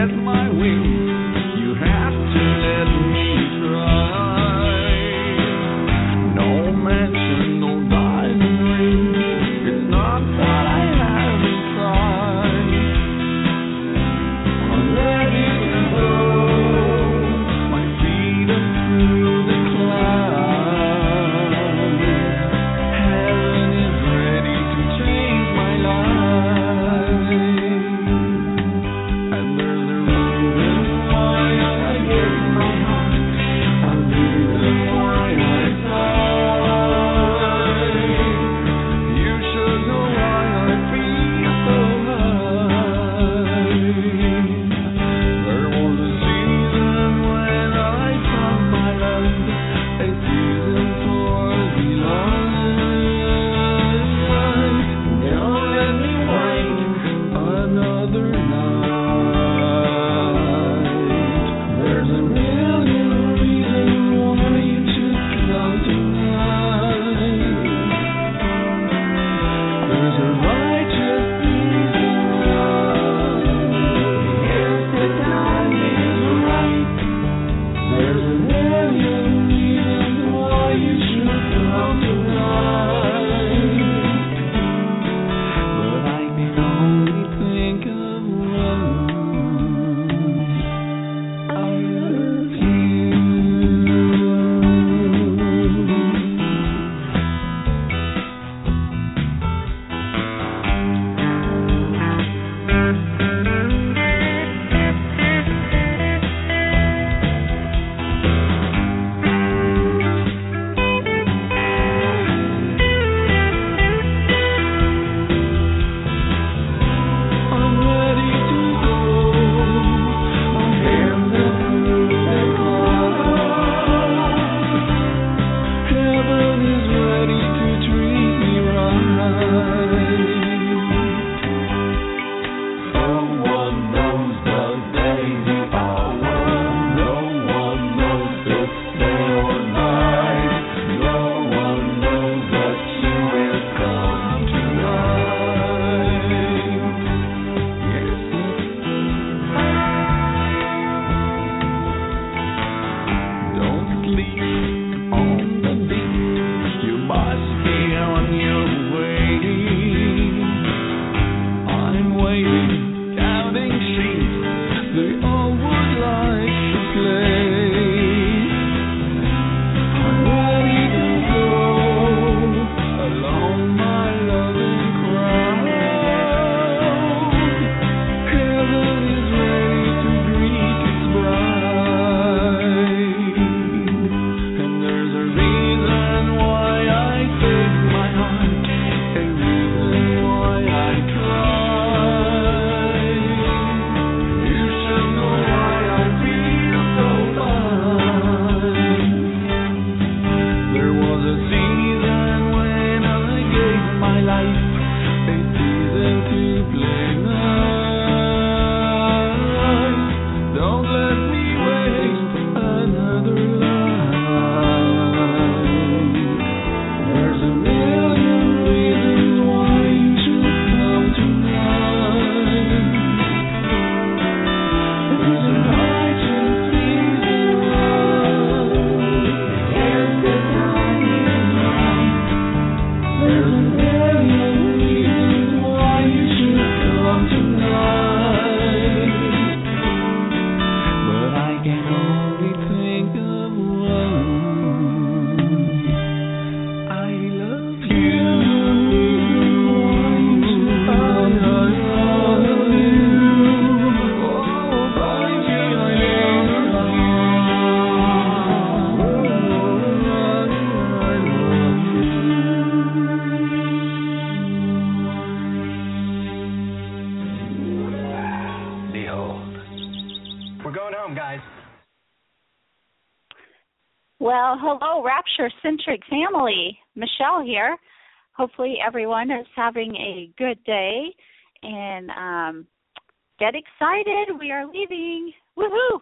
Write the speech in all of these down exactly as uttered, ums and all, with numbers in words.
Well, hello, Rapture-centric family. Michelle here. Hopefully everyone is having a good day. And um, get excited. We are leaving. Woohoo!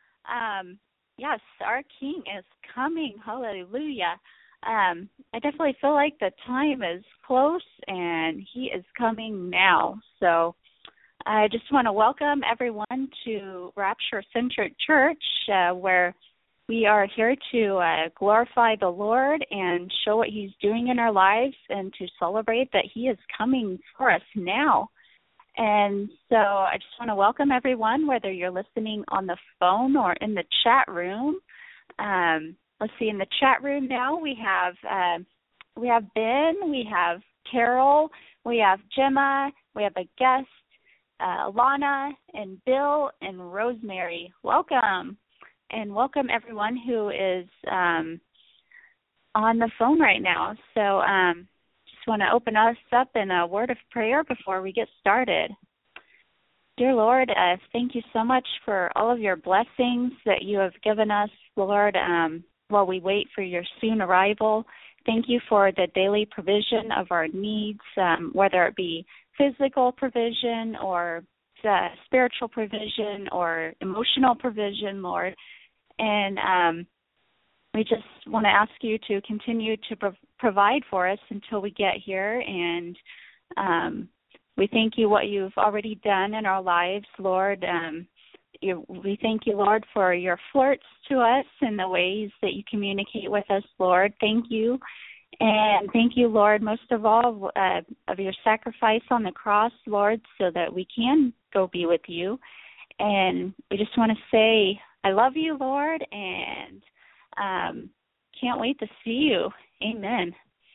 Um, yes, our King is coming. Hallelujah. Um, I definitely feel like the time is close, and he is coming now. So I just want to welcome everyone to Rapture Centric Church, uh, where we are here to uh, glorify the Lord and show what He's doing in our lives and to celebrate that He is coming for us now. And so I just want to welcome everyone, whether you're listening on the phone or in the chat room. Um, let's see, in the chat room now we have uh, we have Ben, we have Carol, we have Gemma, we have a guest, uh, Alana, and Bill, and Rosemary. Welcome, and welcome everyone who is um, on the phone right now. So um want to open us up in a word of prayer before we get started. Dear Lord, uh, thank you so much for all of your blessings that you have given us, Lord, um, while we wait for your soon arrival. Thank you for the daily provision of our needs, um, whether it be physical provision or uh, spiritual provision or emotional provision, Lord. And um, we just want to ask you to continue to pro- provide for us until we get here. And um, we thank you what you've already done in our lives, Lord. Um, you, we thank you, Lord, for your flirts to us and the ways that you communicate with us, Lord. Thank you. And thank you, Lord, most of all, uh, of your sacrifice on the cross, Lord, so that we can go be with you. And we just want to say, I love you, Lord, and Um, can't wait to see you. Amen.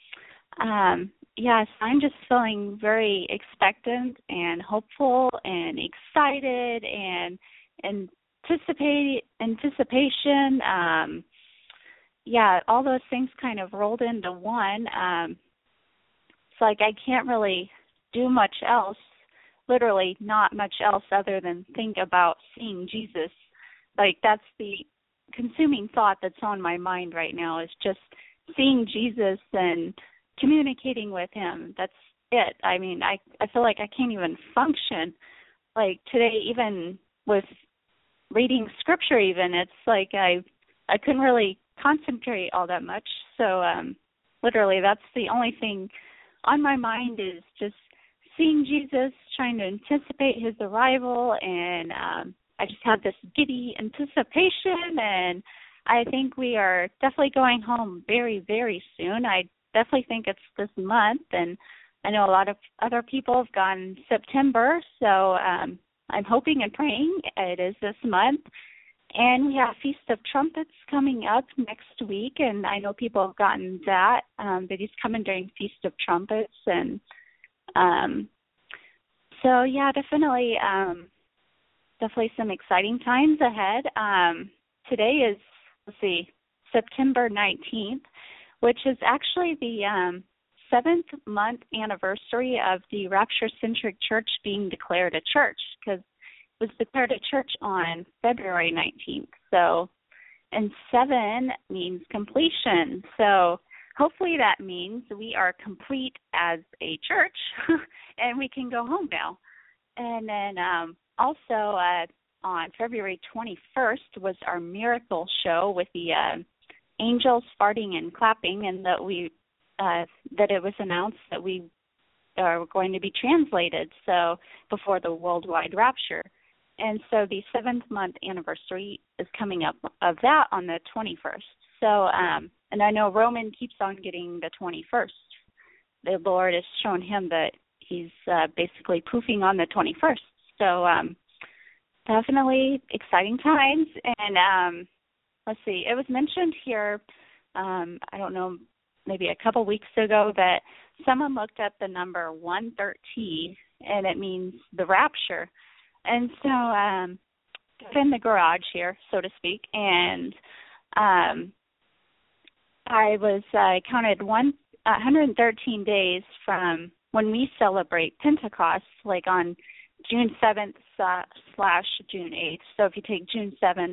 Um, yes, I'm just feeling very expectant and hopeful and excited and anticipate anticipation. Um, yeah, all those things kind of rolled into one. Um, it's like I can't really do much else, literally not much else other than think about seeing Jesus. Like that's the consuming thought that's on my mind right now is just seeing Jesus and communicating with him. That's it. I mean, I, I feel like I can't even function. Like today, even with reading scripture even, it's like I I couldn't really concentrate all that much. So um, literally that's the only thing on my mind is just seeing Jesus, trying to anticipate his arrival, and um I just had this giddy anticipation, and I think we are definitely going home very, very soon. I definitely think it's this month, and I know a lot of other people have gone September, so um, I'm hoping and praying it is this month. And we have Feast of Trumpets coming up next week, and I know people have gotten that, um, but he's coming during Feast of Trumpets. And um, so, yeah, definitely um, – Definitely some exciting times ahead. Um, today is, let's see, September nineteenth, which is actually the um, seventh month anniversary of the Rapture Centric Church being declared a church, because it was declared a church on February nineteenth. So, and seven means completion. So hopefully that means we are complete as a church and we can go home now. And then um, also uh, on February twenty-first was our miracle show with the uh, angels farting and clapping, and that we uh, that it was announced that we are going to be translated so before the worldwide rapture. And so the seventh month anniversary is coming up of that on the twenty-first. So um, and I know Roman keeps on getting the twenty-first. The Lord has shown him that he's uh, basically poofing on the twenty-first. So um, definitely exciting times. And um, let's see, it was mentioned here, um, I don't know, maybe a couple weeks ago that someone looked up the number one thirteen, and it means the rapture. And so um, I'm in the garage here, so to speak, and um, I was uh, counted one, one hundred thirteen days from when we celebrate Pentecost, like on June seventh uh, slash June eighth. So if you take June seventh,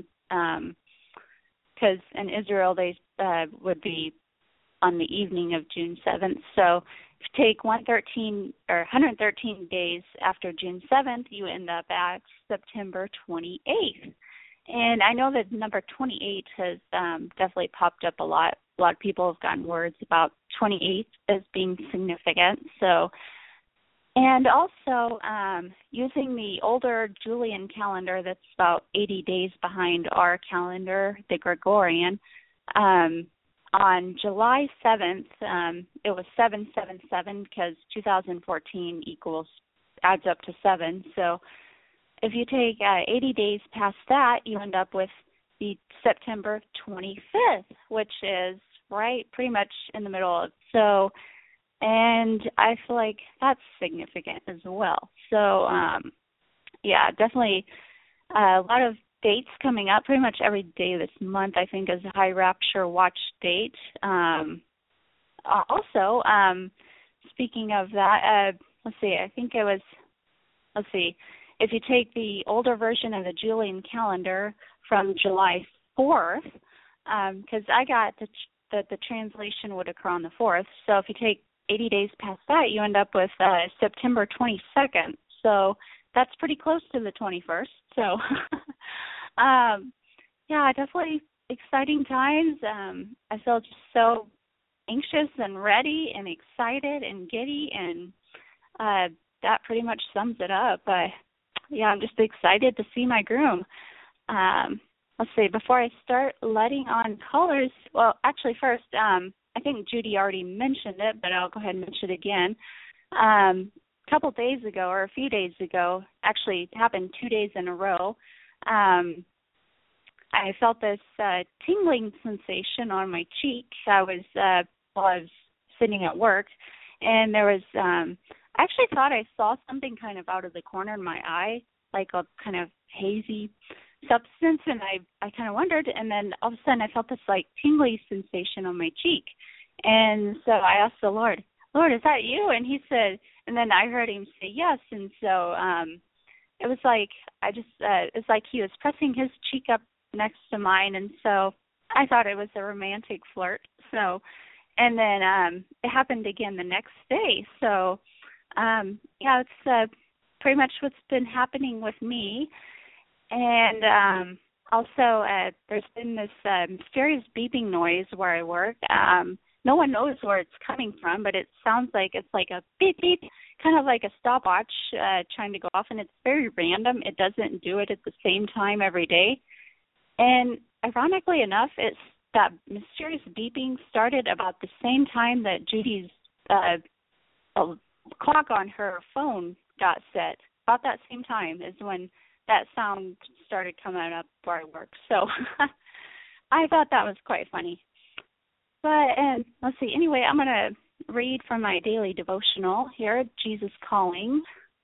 because um, in Israel they uh, would be on the evening of June seventh. So if you take one hundred thirteen or one hundred thirteen days after June seventh, you end up at September twenty-eighth. And I know that number twenty-eight has um, definitely popped up a lot. A lot of people have gotten words about twenty-eight as being significant. So And also, um, using the older Julian calendar that's about eighty days behind our calendar, the Gregorian, um, on July seventh, um, it was seven seven seven because two thousand fourteen equals, adds up to seven. So if you take uh, eighty days past that, you end up with the September twenty-fifth, which is right pretty much in the middle of, so, and I feel like that's significant as well. So, um, yeah, definitely uh, a lot of dates coming up. Pretty much every day this month, I think, is a High Rapture Watch date. Um, uh, also, um, speaking of that, uh, let's see, I think it was, let's see, if you take the older version of the Julian calendar from July fourth, because um, I got the, that the translation would occur on the fourth, so if you take eighty days past that, you end up with uh, September twenty-second. So that's pretty close to the twenty-first. So, um, yeah, definitely exciting times. Um, I feel just so anxious and ready and excited and giddy, and uh, that pretty much sums it up. Uh, yeah, I'm just excited to see my groom. Um, let's see, before I start letting on colors, well, actually first, um, I think Judy already mentioned it, but I'll go ahead and mention it again. Um, a couple days ago, or a few days ago, actually it happened two days in a row, um, I felt this uh, tingling sensation on my cheek. I was, uh, while I was sitting at work, and there was, um, I actually thought I saw something kind of out of the corner of my eye, like a kind of hazy substance, and I, I kind of wondered, and then all of a sudden I felt this like tingly sensation on my cheek. And so I asked the Lord, Lord, is that you? And he said, and then I heard him say yes, and so um, it was like, I just, uh, it's like he was pressing his cheek up next to mine, and so I thought it was a romantic flirt. So, and then um, it happened again the next day. So, um, yeah, it's uh, pretty much what's been happening with me. And um, also, uh, there's been this uh, mysterious beeping noise where I work. Um, no one knows where it's coming from, but it sounds like it's like a beep beep, kind of like a stopwatch uh, trying to go off, and it's very random. It doesn't do it at the same time every day. And ironically enough, it's that mysterious beeping started about the same time that Judy's uh, clock on her phone got set. About that same time is when that sound started coming up where I work. So I thought that was quite funny. But and let's see, anyway, I'm going to read from my daily devotional here, Jesus Calling.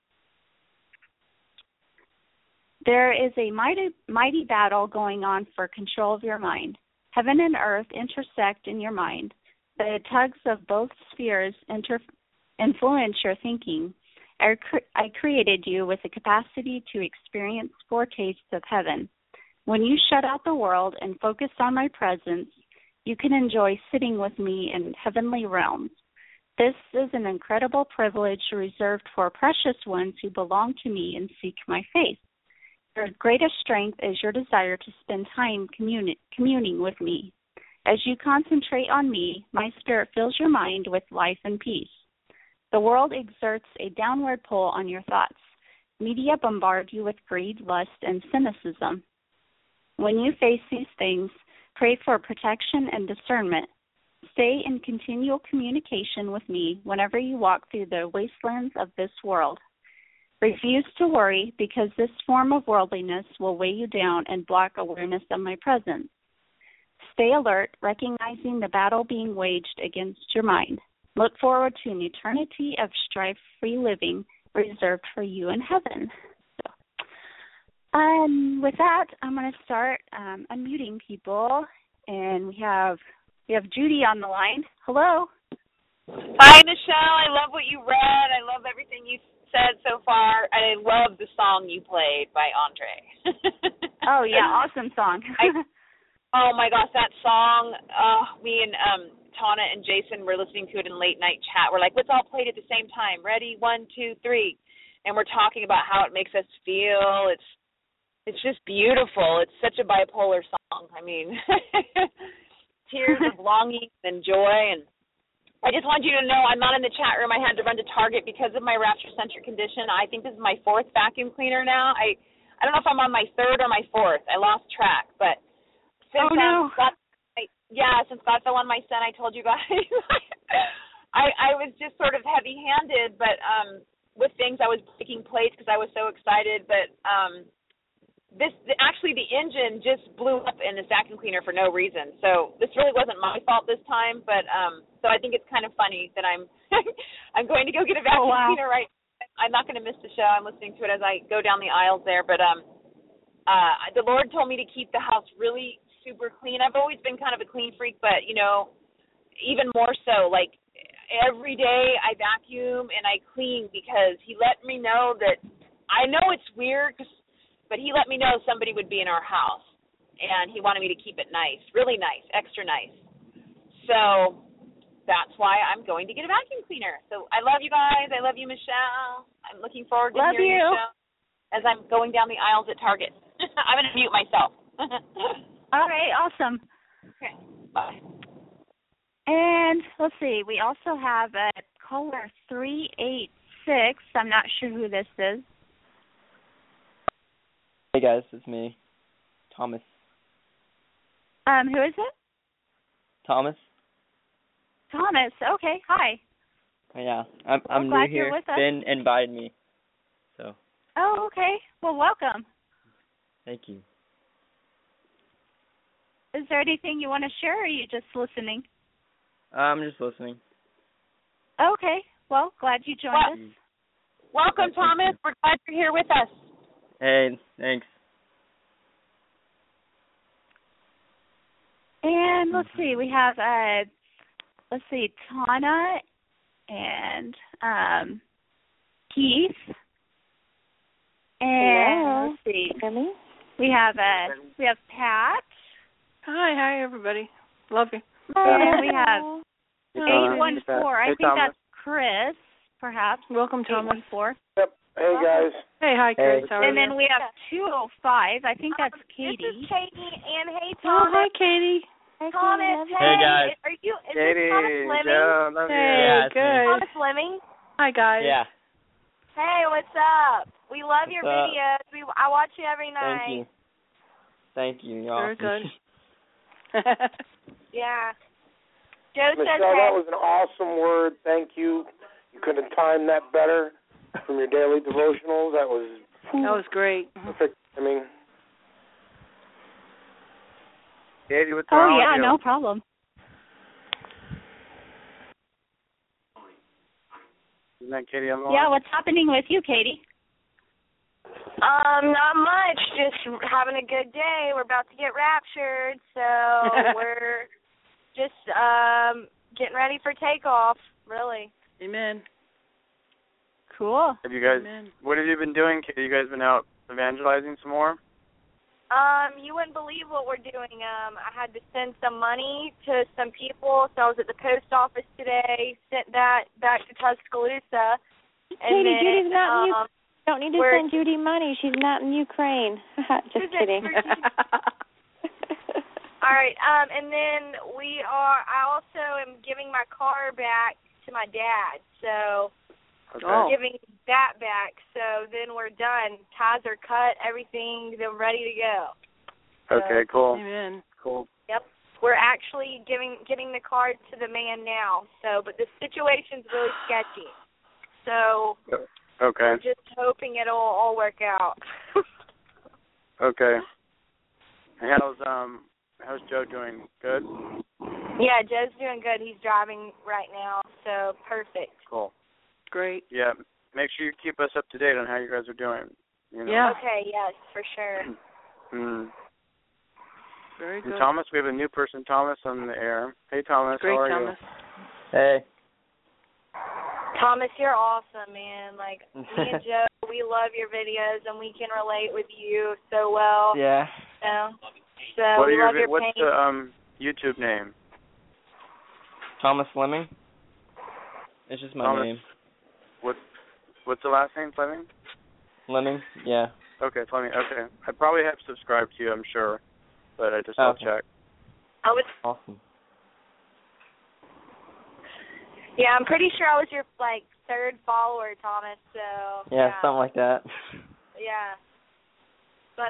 There is a mighty, mighty battle going on for control of your mind. Heaven and earth intersect in your mind. The tugs of both spheres inter- influence your thinking. I, cre- I created you with the capacity to experience foretastes of heaven. When you shut out the world and focus on my presence, you can enjoy sitting with me in heavenly realms. This is an incredible privilege reserved for precious ones who belong to me and seek my face. Your greatest strength is your desire to spend time communi- communing with me. As you concentrate on me, my spirit fills your mind with life and peace. The world exerts a downward pull on your thoughts. Media bombard you with greed, lust, and cynicism. When you face these things, pray for protection and discernment. Stay in continual communication with me whenever you walk through the wastelands of this world. Refuse to worry, because this form of worldliness will weigh you down and block awareness of my presence. Stay alert, recognizing the battle being waged against your mind. Look forward to an eternity of strife-free living reserved for you in heaven. So, um, with that, I'm going to start um, unmuting people, and we have we have Judy on the line. Hello. Hi, Michelle. I love what you read. I love everything you said so far. I love the song you played by Andre. Oh yeah, awesome song. I, oh my gosh, that song. Uh, me and um, Tana and Jason were listening to it in late night chat. We're like, let's all play it at the same time. Ready? One, two, three. And we're talking about how it makes us feel. It's it's just beautiful. It's such a bipolar song. I mean, tears of longing and joy, and I just wanted you to know I'm not in the chat room. I had to run to Target because of my Rapture-centric condition. I think this is my fourth vacuum cleaner now. I I don't know if I'm on my third or my fourth. I lost track. But since oh, then, no. God, I, yeah, since God fell on my son, I told you guys, I, I was just sort of heavy-handed, but um, with things I was breaking plates because I was so excited. But um, this actually the engine just blew up in this vacuum cleaner for no reason. So this really wasn't my fault this time, but um so I think it's kind of funny that I'm I'm going to go get a vacuum oh, wow. cleaner right. I'm not going to miss the show. I'm listening to it as I go down the aisles there, but um uh the Lord told me to keep the house really super clean. I've always been kind of a clean freak, but you know, even more so, like every day I vacuum and I clean because he let me know that I know it's weird, cause, but he let me know somebody would be in our house, and he wanted me to keep it nice, really nice, extra nice. So that's why I'm going to get a vacuum cleaner. So I love you guys. I love you, Michelle. I'm looking forward to love hearing you. your show as I'm going down the aisles at Target. I'm going to mute myself. All right, awesome. Okay, bye. And let's see, we also have a caller three eight six. I'm not sure who this is. Hey guys, it's me, Thomas. Um, who is it? Thomas. Thomas. Okay. Hi. Yeah, I'm well, I'm glad new here. You're with us. Ben invited me, so. Oh, okay. Well, welcome. Thank you. Is there anything you want to share, or are you just listening? Uh, I'm just listening. Okay. Well, glad you joined well, us. Welcome, Thomas. We're glad you're here with us. Hey, thanks. And let's see, we have uh, let's see, Tana and um, Keith. And Hello. let's see, Emmy? we have uh, we have Pat. Hi, hi everybody. Love you. And we have Hey, eight one four. I hey, think Thomas. that's Chris, perhaps. Welcome, Thomas. eight one four. Yep. Hey guys. Hey, hi, Chris. Hey. How are and you? then we have two oh five. I think that's Katie. This is Katie, and hey, Oh, Thomas. hi, Katie. Hey, Thomas, hey. Hey, guys. Are you, is Katie, this Thomas Fleming? Joe, love Hey, you. Yeah, it's good. Thomas Fleming? Hi, guys. Yeah. Hey, what's up? We love What's your up? videos. We I watch you every Thank night. you. Thank you. You're Very awesome. good. Yeah. Joe Michelle, says hey. that was an awesome word. Thank you. You could have timed that better from your daily devotionals. That was That was great. perfect. I mean, Katie, what's Oh wrong yeah, with you? no problem. Isn't that Katie on the line? Yeah, what's happening with you, Katie? Um, not much. Just having a good day. We're about to get raptured, so we're just um getting ready for takeoff, really. Amen. Cool. Have you guys? Amen. What have you been doing? Katie? You guys been out evangelizing some more? Um, you wouldn't believe what we're doing. Um, I had to send some money to some people, so I was at the post office today, sent that back to Tuscaloosa. And Katie, then, Judy's not in um, Ukraine. You don't need to we're- send Judy money. She's not in Ukraine. Just kidding. All right, um, and then we are, I also am giving my car back to my dad, so Okay. Oh. giving that back, so then we're done. Ties are cut, everything, they're ready to go. So, Okay. Cool. Amen. Cool. Yep. We're actually giving getting the car to the man now, so, but the situation's really sketchy. So Okay. we're just hoping it'll all work out. Okay. How's um how's Joe doing? Good. Yeah, Joe's doing good. He's driving right now, so perfect. Cool. Great. Yeah. Make sure you keep us up to date on how you guys are doing. You know? Yeah. Okay, yes, for sure. Mm. Very And good. Thomas, we have a new person, Thomas, on the air. Hey, Thomas. Great, how are Thomas. Hey. Thomas, you're awesome, man. Like, me and Joe, we love your videos, and we can relate with you so well. Yeah. You know? So What are we your, love your what's pain. the um YouTube name? Thomas Fleming. It's just my Thomas. name. What What's the last name? Fleming. Fleming. Yeah. Okay, Fleming. Okay, I probably have subscribed to you, I'm sure, but I just Oh, will okay. check. I was Awesome. Yeah, I'm pretty sure I was your like third follower, Thomas. So Yeah, yeah. something like that. Yeah. But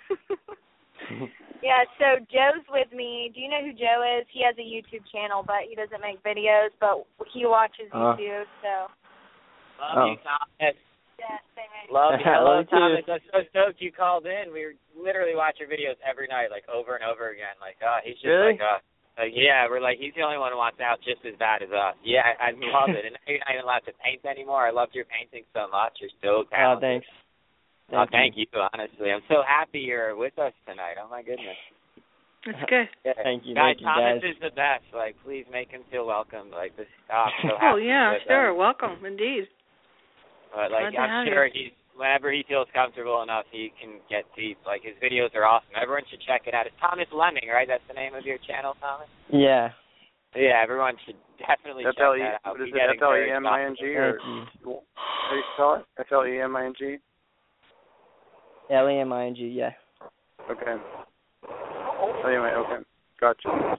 yeah, so Joe's with me. Do you know who Joe is? He has a YouTube channel, but he doesn't make videos, but he watches Uh. YouTube, so. Love Oh. you, Thomas. Yeah, same here. Love you. I love Hello, you too. Thomas. I'm so stoked you called in. We literally watch your videos every night, like over and over again. Like, uh, he's just Really? like, uh, like, yeah, we're like, he's the only one who wants out just as bad as us. Yeah, I, I love it. And now you're not even allowed to paint anymore. I loved your painting so much. You're so Oh, talented. thanks. Oh, thank you. Honestly, I'm so happy you're with us tonight. Oh my goodness. That's good. Yeah. Thank you, guys. thank you, Thomas guys. is the best. Like, please make him feel welcome. Like this. Oh, I'm so happy Oh, yeah, with, sure. um, Welcome, indeed. But like, Glad to I'm have sure he's whenever he feels comfortable enough, he can get deep. Like his videos are awesome. Everyone should check it out. It's Thomas Lemming, right? That's the name of your channel, Thomas. Yeah. Yeah, everyone should definitely check F L E that out. What is We it, get F L E M I N encouraged G off or Thank you. how do you spell it? F L E M I N G? L E M I N G, yeah. Okay. Anyway, okay. Gotcha.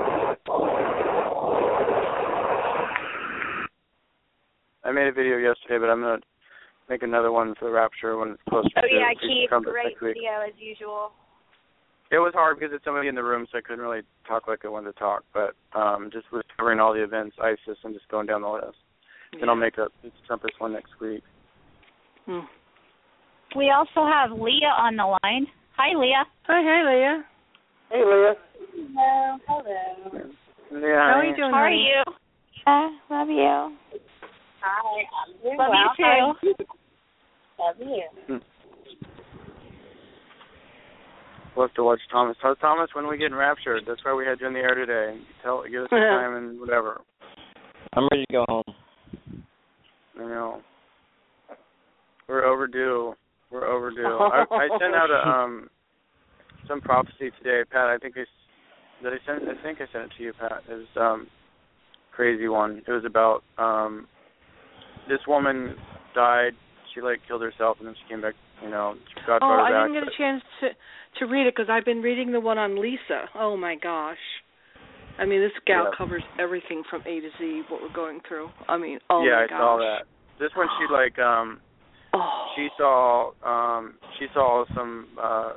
I made a video yesterday, but I'm going to make another one for the Rapture when it's closer Oh, to yeah, Feast of Keith, Trumpets great next week. video as usual. It was hard because it's somebody in the room, so I couldn't really talk like I wanted to talk. But um, just was covering all the events, ISIS, and just going down the list. Yeah. Then I'll make a Feast of Trumpets one next week. Hmm. We also have Leah on the line. Hi, Leah. Hi, hi, Leah. Hey, Leah. Hello, hello. Yeah. How are you doing, How are honey? you? Uh, love you. Hi, I'm doing Love well. you too. Love you. Hmm. We'll have to watch Thomas. Tell Thomas when we get in Raptured. That's why we had you in the air today. Tell, give us the time and whatever. I'm ready to go home. You know, we're overdue. We're overdue. I, I sent out a um some prophecy today, Pat. I think I did. I send. I think I sent it to you, Pat. It was um crazy one. It was about um this woman died. She like killed herself and then she came back. You know, God Oh, brought her I back. didn't get a chance to to read it because I've been reading the one on Lisa. Oh my gosh. I mean, this gal Yeah. covers everything from A to Z, what we're going through. I mean, oh yeah, my I gosh. saw that. This one, she like um, Oh. she saw um, she saw some uh,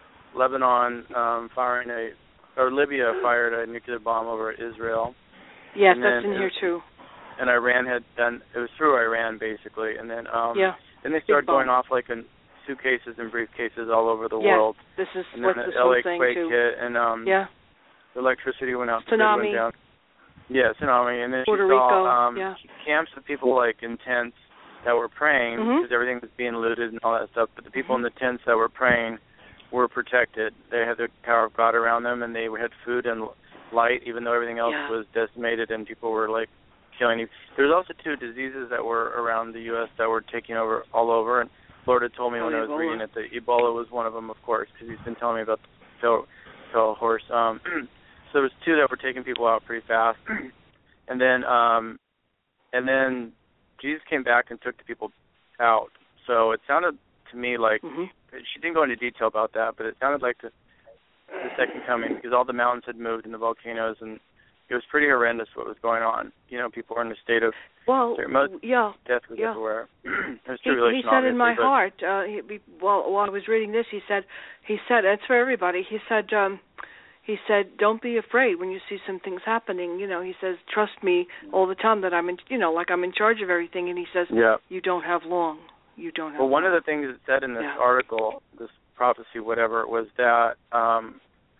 Lebanon um, firing a or Libya fired a nuclear bomb over Israel. Yes, and that's then in here it- too. And Iran had done it was through Iran basically, and then um, Yeah. then they started bomb. going off like in suitcases and briefcases all over the Yes, world. this is And what then this the L A whole thing quake too. hit, and um, Yeah. the electricity went out, the grid Tsunami. went down. Yeah, tsunami, and then Puerto she saw Rico, um, yeah. camps of people like in tents that were praying Mhm. because everything was being looted and all that stuff. But the people Mhm. in the tents that were praying were protected. They had the power of God around them, and they had food and light, even though everything else Yeah. was decimated and people were like killing. There was also two diseases that were around the U S that were taking over all over, and Lord had told me Oh, when I was Ebola. reading it that Ebola was one of them, of course, because he's been telling me about the pale, pale horse. Um, so there was two that were taking people out pretty fast, and then um, and then Jesus came back and took the people out. So it sounded to me like Mhm. she didn't go into detail about that, but it sounded like the, the second coming because all the mountains had moved and the volcanoes, and it was pretty horrendous what was going on. You know, people were in a state of Well, most yeah. death was yeah. everywhere. There's He, tribulation, he said in my obviously, but- heart, uh, he, be- while, while I was reading this, he said, he said, it's for everybody. He said, um, he said, don't be afraid when you see some things happening. You know, he says, trust me all the time that I'm in, you know, like I'm in charge of everything. And he says, Yeah. you don't have long. You don't have. Well, one long. of the things it said in this Yeah. article, this prophecy, whatever, was that um,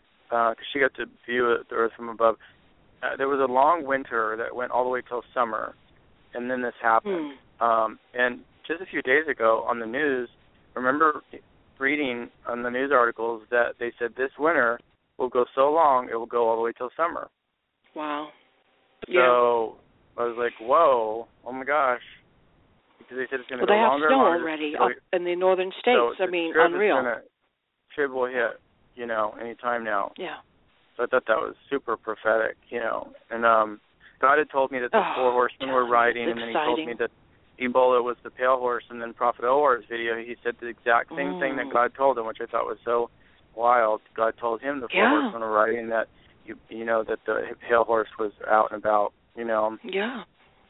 uh 'cause she got to view the earth from above. Uh, there was a long winter that went all the way till summer, and then this happened. Hmm. Um, and just a few days ago on the news, remember reading on the news articles that they said this winter will go so long it will go all the way till summer. Wow. So I was like, whoa, oh my gosh. Because they said it's going to Well, go they have longer snow and longer. already So up in the northern states. so I mean, Trib is unreal. Gonna, Trib will hit, you know, any time now. Yeah. So I thought that was super prophetic, you know. And um, God had told me that the Oh, four horsemen were God, riding, it's and then he told exciting. me that Ebola was the pale horse, and then Prophet Owar's video, he said the exact same Mm. thing that God told him, which I thought was so wild. God told him the four Yeah. horsemen were riding, that you you know that the pale horse was out and about, you know. Yeah.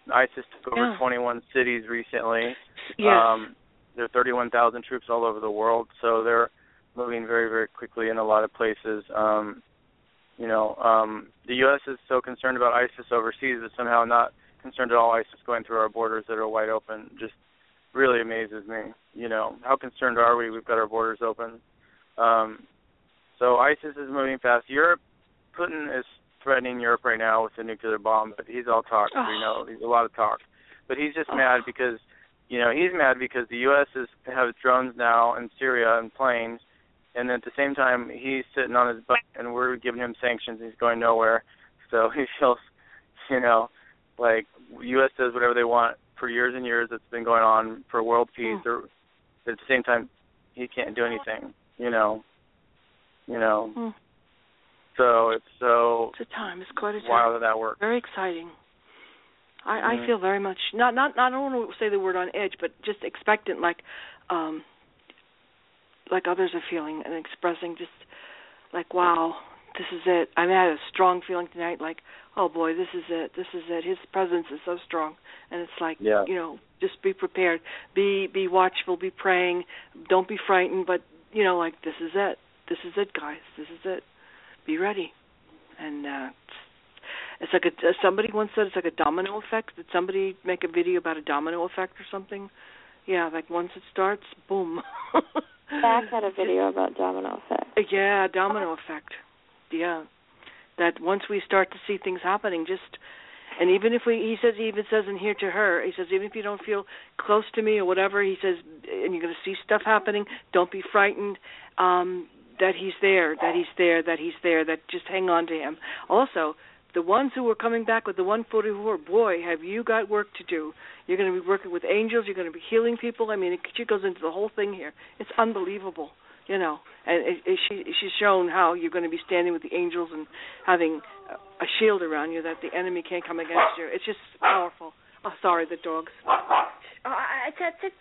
ISIS took over yeah. twenty-one cities recently. Yes. Um, there are thirty-one thousand troops all over the world, so they're moving very, very quickly in a lot of places. Um, you know, um, the U S is so concerned about ISIS overseas, but somehow not concerned at all ISIS going through our borders that are wide open. Just really amazes me. You know, how concerned are we? We've got our borders open. Um, so ISIS is moving fast. Europe, Putin is threatening Europe right now with a nuclear bomb, but he's all talk. Oh. You know, he's a lot of talk. But he's just Oh. mad because, you know, he's mad because the U S is has drones now in Syria and planes, and then at the same time he's sitting on his butt and we're giving him sanctions and he's going nowhere. So he feels, you know, like U S does whatever they want for years and years. It's been going on for world peace. Mm. But at the same time, he can't do anything, you know. You know. Mm. So it's so it's a time. It's quite a time. Wild that that works. Very exciting. I, mm-hmm. I feel very much not not I don't want to say the word on edge, but just expectant, like um, like others are feeling and expressing, just like, wow, this is it. I mean, I had a strong feeling tonight, like, oh boy, this is it. This is it. His presence is so strong, and it's like, yeah. you know, just be prepared, be be watchful, be praying, don't be frightened, but you know, like, this is it. This is it, guys. This is it. Be ready. And uh, it's like a, somebody once said it's like a domino effect. Did somebody make a video about a domino effect or something? Yeah, like once it starts, boom. Zach had a video about domino effect. Yeah, domino effect. Yeah, that once we start to see things happening, just and even if we, he says, he even says in here to her, he says, even if you don't feel close to me or whatever, he says, and you're going to see stuff happening, don't be frightened. Um, that he's there, that he's there, that he's there, that just hang on to him. Also, the ones who are coming back with the one forty-four, boy, have you got work to do. You're going to be working with angels, you're going to be healing people. I mean, it, she goes into the whole thing here. It's unbelievable, you know. And it, it, she, she's shown how you're going to be standing with the angels and having a, a shield around you that the enemy can't come against you. It's just powerful. Oh, sorry, the dogs. Oh, I, I,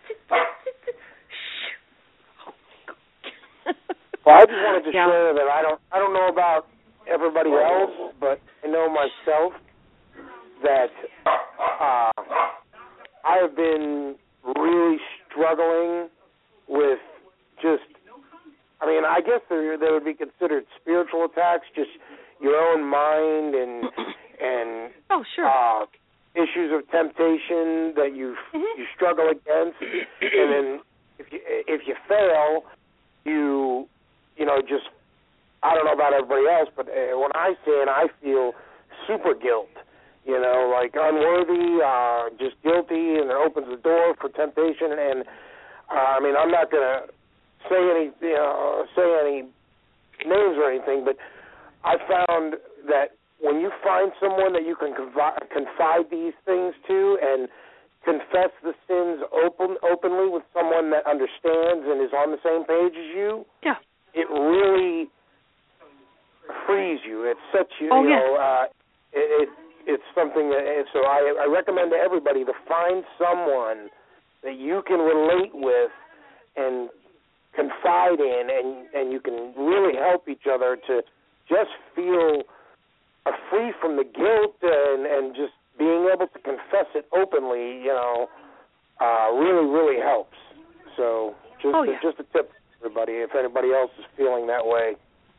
Well, I just wanted to yeah. share that I don't I don't know about everybody else, but I know myself that uh, I have been really struggling with just, I mean, I guess they they would be considered spiritual attacks, just your own mind and and oh sure uh, issues of temptation that you mm-hmm. you struggle against, and then if you if you fail, you you know, just, I don't know about everybody else, but uh, when I sin, I feel super guilt, you know, like unworthy, uh, just guilty, and it opens the door for temptation. And, uh, I mean, I'm not going to say any, you know, say any names or anything, but I found that when you find someone that you can confi- confide these things to and confess the sins open, openly with someone that understands and is on the same page as you, yeah. it really frees you. It sets you, oh, you yeah. know, uh, it, it it's something that, so I, I recommend to everybody to find someone that you can relate with and confide in, and, and you can really help each other to just feel uh, free from the guilt and, and just being able to confess it openly, you know, uh, really, really helps. So just, oh, yeah. just a tip. Everybody, if anybody else is feeling that way.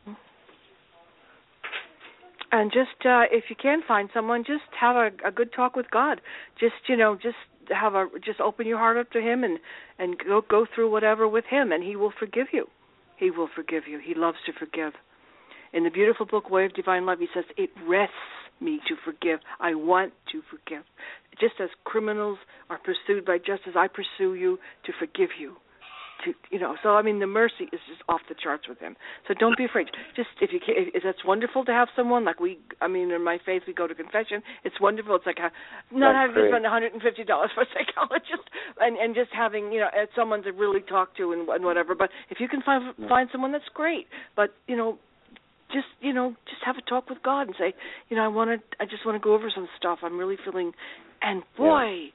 And just, uh, if you can find someone, just have a, a good talk with God. Just, you know, just have a, just open your heart up to Him and, and go go through whatever with Him, and He will forgive you. He will forgive you. He loves to forgive. In the beautiful book, Way of Divine Love, He says, it rests me to forgive. I want to forgive. Just as criminals are pursued by justice, I pursue you to forgive you. To, you know, so I mean, the mercy is just off the charts with Him. So don't be afraid. Just if you can, if, it's wonderful to have someone like we. I mean, in my faith, we go to confession. It's wonderful. It's like a, not That's having to great. spend one hundred fifty dollars for a psychologist, and and just having, you know, someone to really talk to and, and whatever. But if you can find yeah. find someone, that's great. But you know, just you know, just have a talk with God and say, you know, I want to. I just want to go over some stuff. I'm really feeling, and boy. Yeah.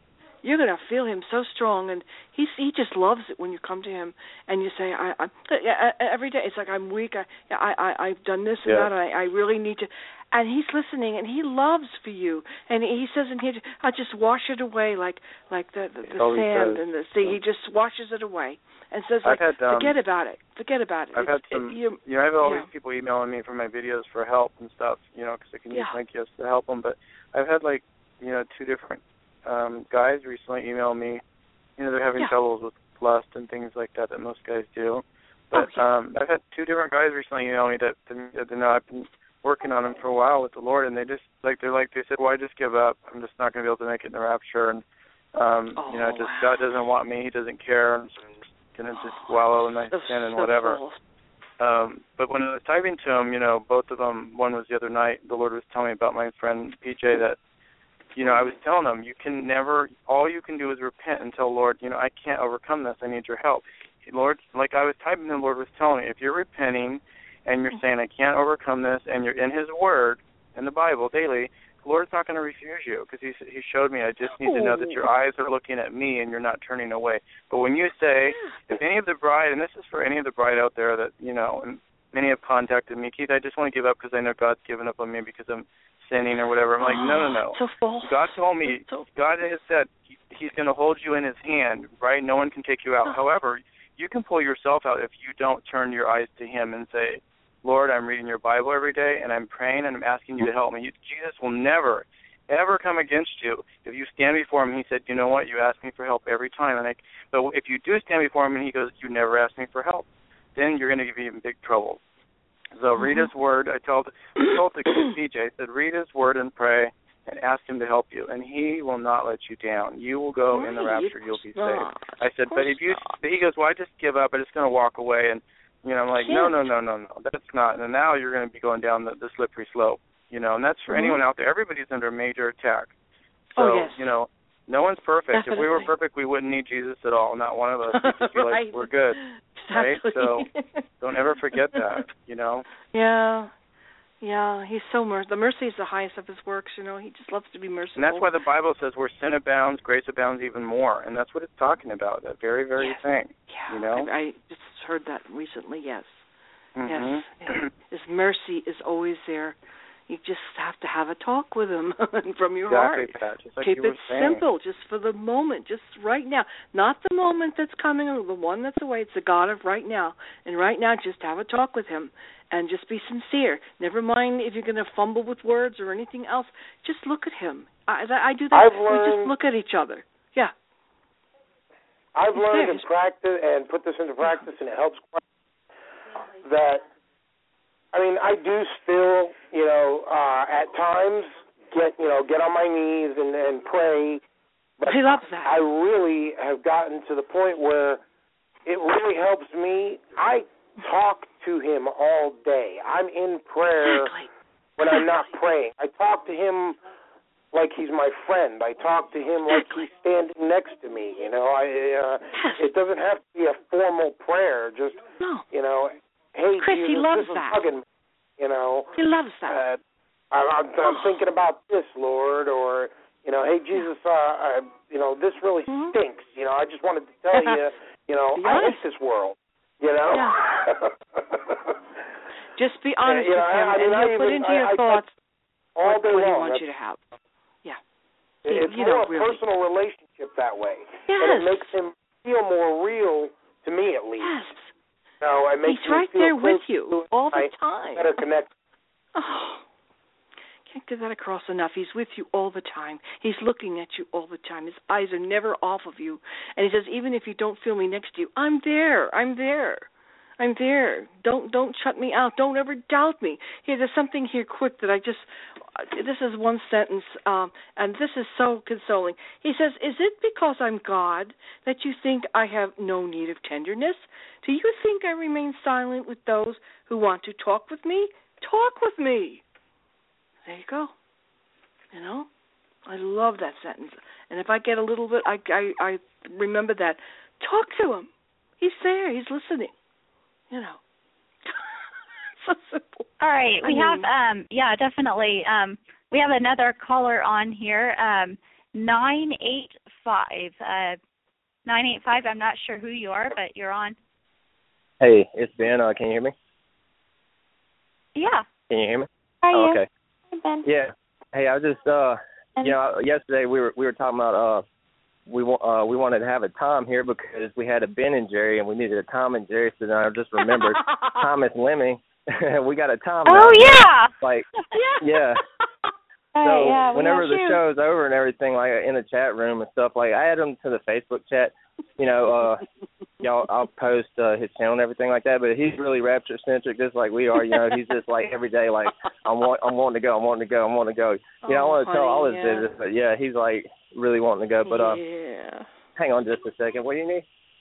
you're going to feel him so strong, and he he just loves it when you come to him and you say, I, I every day it's like I'm weak, I I, I I've done this and yeah. that, and I, I really need to. And he's listening, and he loves for you. And he says in here, I'll just wash it away like like the, the, the sand and the sea. He just washes it away and says, like, had, um, forget about it. Forget about it. I've it's, had some, it, you, you know, I have all yeah. these people emailing me for my videos for help and stuff, you know, because I can use yeah. my gifts to help them. But I've had, like, you know, two different um, guys recently email me. You know, they're having yeah. troubles with lust and things like that that most guys do. But oh, yeah. um, I've had two different guys recently email me that, that, you know, I've been working on them for a while with the Lord, and they just like they're like they said, well, I just give up. I'm just not going to be able to make it in the rapture, and um, oh, you know, just wow. God doesn't want me. He doesn't care. I'm just going to just wallow in my That's sin and so whatever. cool. Um, but when I was typing to him, you know, both of them. One was the other night. The Lord was telling me about my friend P J that, you know, I was telling him you can never. All you can do is repent and tell Lord, you know, I can't overcome this. I need your help. Lord, like I was typing, the Lord was telling me, if you're repenting and you're saying, I can't overcome this, and you're in his word, in the Bible, daily, the Lord's not going to refuse you, because he, he showed me, I just need to know that your eyes are looking at me and you're not turning away. But when you say, if any of the bride, and this is for any of the bride out there that, you know, and many have contacted me, Keith, I just want to give up because I know God's given up on me because I'm sinning or whatever. I'm like, no, no, no. So false. God told me, God has said he's going to hold you in his hand, right? No one can take you out. However, you can pull yourself out if you don't turn your eyes to him and say, Lord, I'm reading your Bible every day, and I'm praying, and I'm asking you to help me. You, Jesus will never, ever come against you. If you stand before him, he said, you know what, you ask me for help every time. And I, but if you do stand before him and he goes, you never asked me for help, then you're going to be in big trouble. So mm-hmm. read his word. I told, I told the P J, I said, read his word and pray and ask him to help you, and he will not let you down. You will go right. in the rapture. You'll be saved. I said, but if you, but he goes, well, I just give up. I'm just going to walk away. And you know, I'm like, no, no, no, no, no, that's not. And now you're going to be going down the, the slippery slope, you know, and that's for mm-hmm. anyone out there. Everybody's under major attack. So, oh, yes. you know, no one's perfect. Definitely. If we were perfect, we wouldn't need Jesus at all. Not one of us. We'd just be right. like, we're good, exactly. right? So don't ever forget that, you know. Yeah. Yeah, he's so merciful. The mercy is the highest of his works, you know. He just loves to be merciful. And that's why the Bible says where sin abounds, grace abounds even more. And that's what it's talking about, that very, very yes. thing. Yeah, you know? I, I just heard that recently, yes. Mm-hmm. Yes. His mercy is always there. You just have to have a talk with him from your exactly, heart. Pat, just like Keep you were it saying. simple, just for the moment, just right now. Not the moment that's coming or the one that's away. It's the God of right now. And right now, just have a talk with him and just be sincere. Never mind if you're going to fumble with words or anything else. Just look at him. I, I do that. I've we learned, just look at each other. Yeah. I've He's learned there. and practice and put this into practice, and it helps quite that. I mean, I do still, you know, uh, at times get, you know, get on my knees and, and pray. But he loves that. I really have gotten to the point where it really helps me. I talk to him all day. I'm in prayer exactly. when I'm not praying. I talk to him like he's my friend. I talk to him like he's standing next to me. You know, I uh, yes. it doesn't have to be a formal prayer. Just, no. you know, hey, Chris, Jesus, he loves this is that. bugging me. You know, he loves that. Uh, I, I'm, I'm thinking about this, Lord, or you know, hey, Jesus, uh, uh, you know, this really mm-hmm. stinks. You know, I just wanted to tell you, you know, I hate this world. You know. Yeah. Just be honest yeah, you know, with him, I, I mean, and he'll I put even, into I, your I, thoughts I, all what, day what he long. wants That's, you to have. Yeah. It's you more know, a really. personal relationship that way, yes. and it makes him feel more real to me, at least. Yes. No, it makes He's right me feel there with you all the time. Better connect. Oh, can't get that across enough. He's with you all the time. He's looking at you all the time. His eyes are never off of you. And he says, even if you don't feel me next to you, I'm there. I'm there. I'm there. Don't don't shut me out. Don't ever doubt me. Here, there's something here quick that I just, uh, this is one sentence, um, and this is so consoling. He says, is it because I'm God that you think I have no need of tenderness? Do you think I remain silent with those who want to talk with me? Talk with me. There you go. You know, I love that sentence. And if I get a little bit, I, I, I remember that. Talk to him. He's there. He's listening. You know. So simple. All right. I We mean, have, um, yeah, definitely. Um, we have another caller on here. Um, nine eight five. Uh, nine eight five, I'm not sure who you are, but you're on. Hey, it's Ben. Uh, can you hear me? Yeah. Can you hear me? How are oh, you? Okay. Hey, Ben. Yeah. Hey, I was just, uh, And you know, yesterday we were we were talking about uh, we uh we wanted to have a Tom here because we had a Ben and Jerry and we needed a Tom and Jerry. So then I just remembered Thomas Lemmy. We got a Tom. Oh now. yeah. Like yeah. yeah. All So right, yeah, we whenever have the you. show's over and everything, like in the chat room and stuff, like I add him to the Facebook chat. You know, uh, y'all, I'll post uh, his channel and everything like that. But he's really rapture centric, just like we are. You know, he's just like every day, like I'm, want, I'm wanting to go, I'm wanting to go, I'm wanting to go. You know, Oh, I want to honey, tell all his yeah. business, but yeah, he's like really wanting to go. But uh, yeah. hang on just a second. What do you need?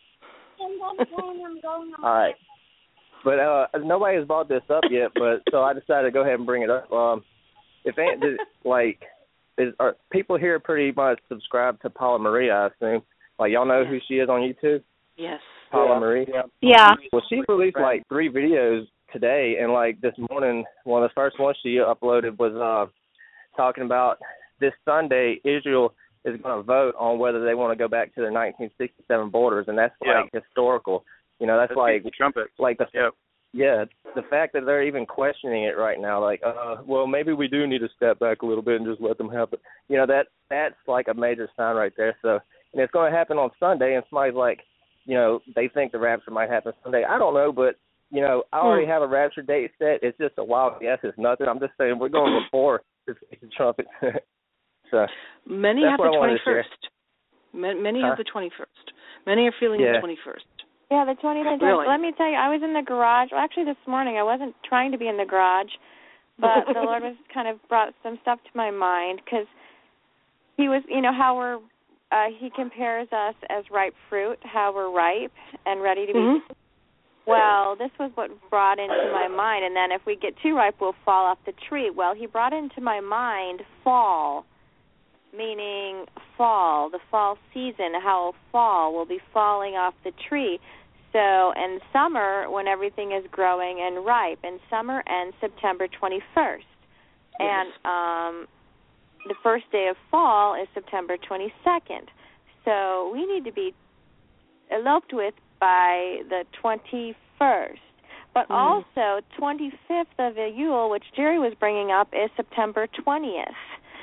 All right. But uh, nobody has brought this up yet, but so I decided to go ahead and bring it up. Um, if ain't like, is are people here pretty much subscribed to Paula Marie? I assume. Like y'all know who she is on YouTube? Yes. Paula Yeah. Marie. Yeah. Well, she released like three videos today, and like this morning, one of the first ones she uploaded was uh talking about this Sunday Israel is going to vote on whether they want to go back to their nineteen sixty-seven borders, and that's Yeah. like historical. You know, that's, That's like the trumpet. like the Yep. yeah, the fact that they're even questioning it right now, like, uh, well, maybe we do need to step back a little bit and just let them have it. You know, that that's like a major sign right there. So, and it's going to happen on Sunday, and somebody's like, you know, they think the rapture might happen Sunday. I don't know, but you know, I already have a rapture date set. It's just a wild guess. It's nothing. I'm just saying we're going before the trumpet. So many that's have what the I wanted to share. twenty-first. Ma- Many Huh? have the twenty-first. Many are feeling Yeah. the twenty-first. Yeah, the twenty-first. Really? Let me tell you, I was in the garage. Well, actually, this morning I wasn't trying to be in the garage, but the Lord was kind of brought some stuff to my mind because He was, you know, how we're. Uh, he compares us as ripe fruit, how we're ripe and ready to be. Mm-hmm. Well, this was what brought into my mind, and then if we get too ripe, we'll fall off the tree. Well, He brought into my mind fall, meaning fall, the fall season, how fall will be falling off the tree. So, and summer, when everything is growing and ripe, and summer ends September twenty-first. Yes. And um, the first day of fall is September twenty-second. So we need to be eloped with by the twenty-first. But Mm. also, twenty-fifth of Elul, which Jerry was bringing up, is September twentieth.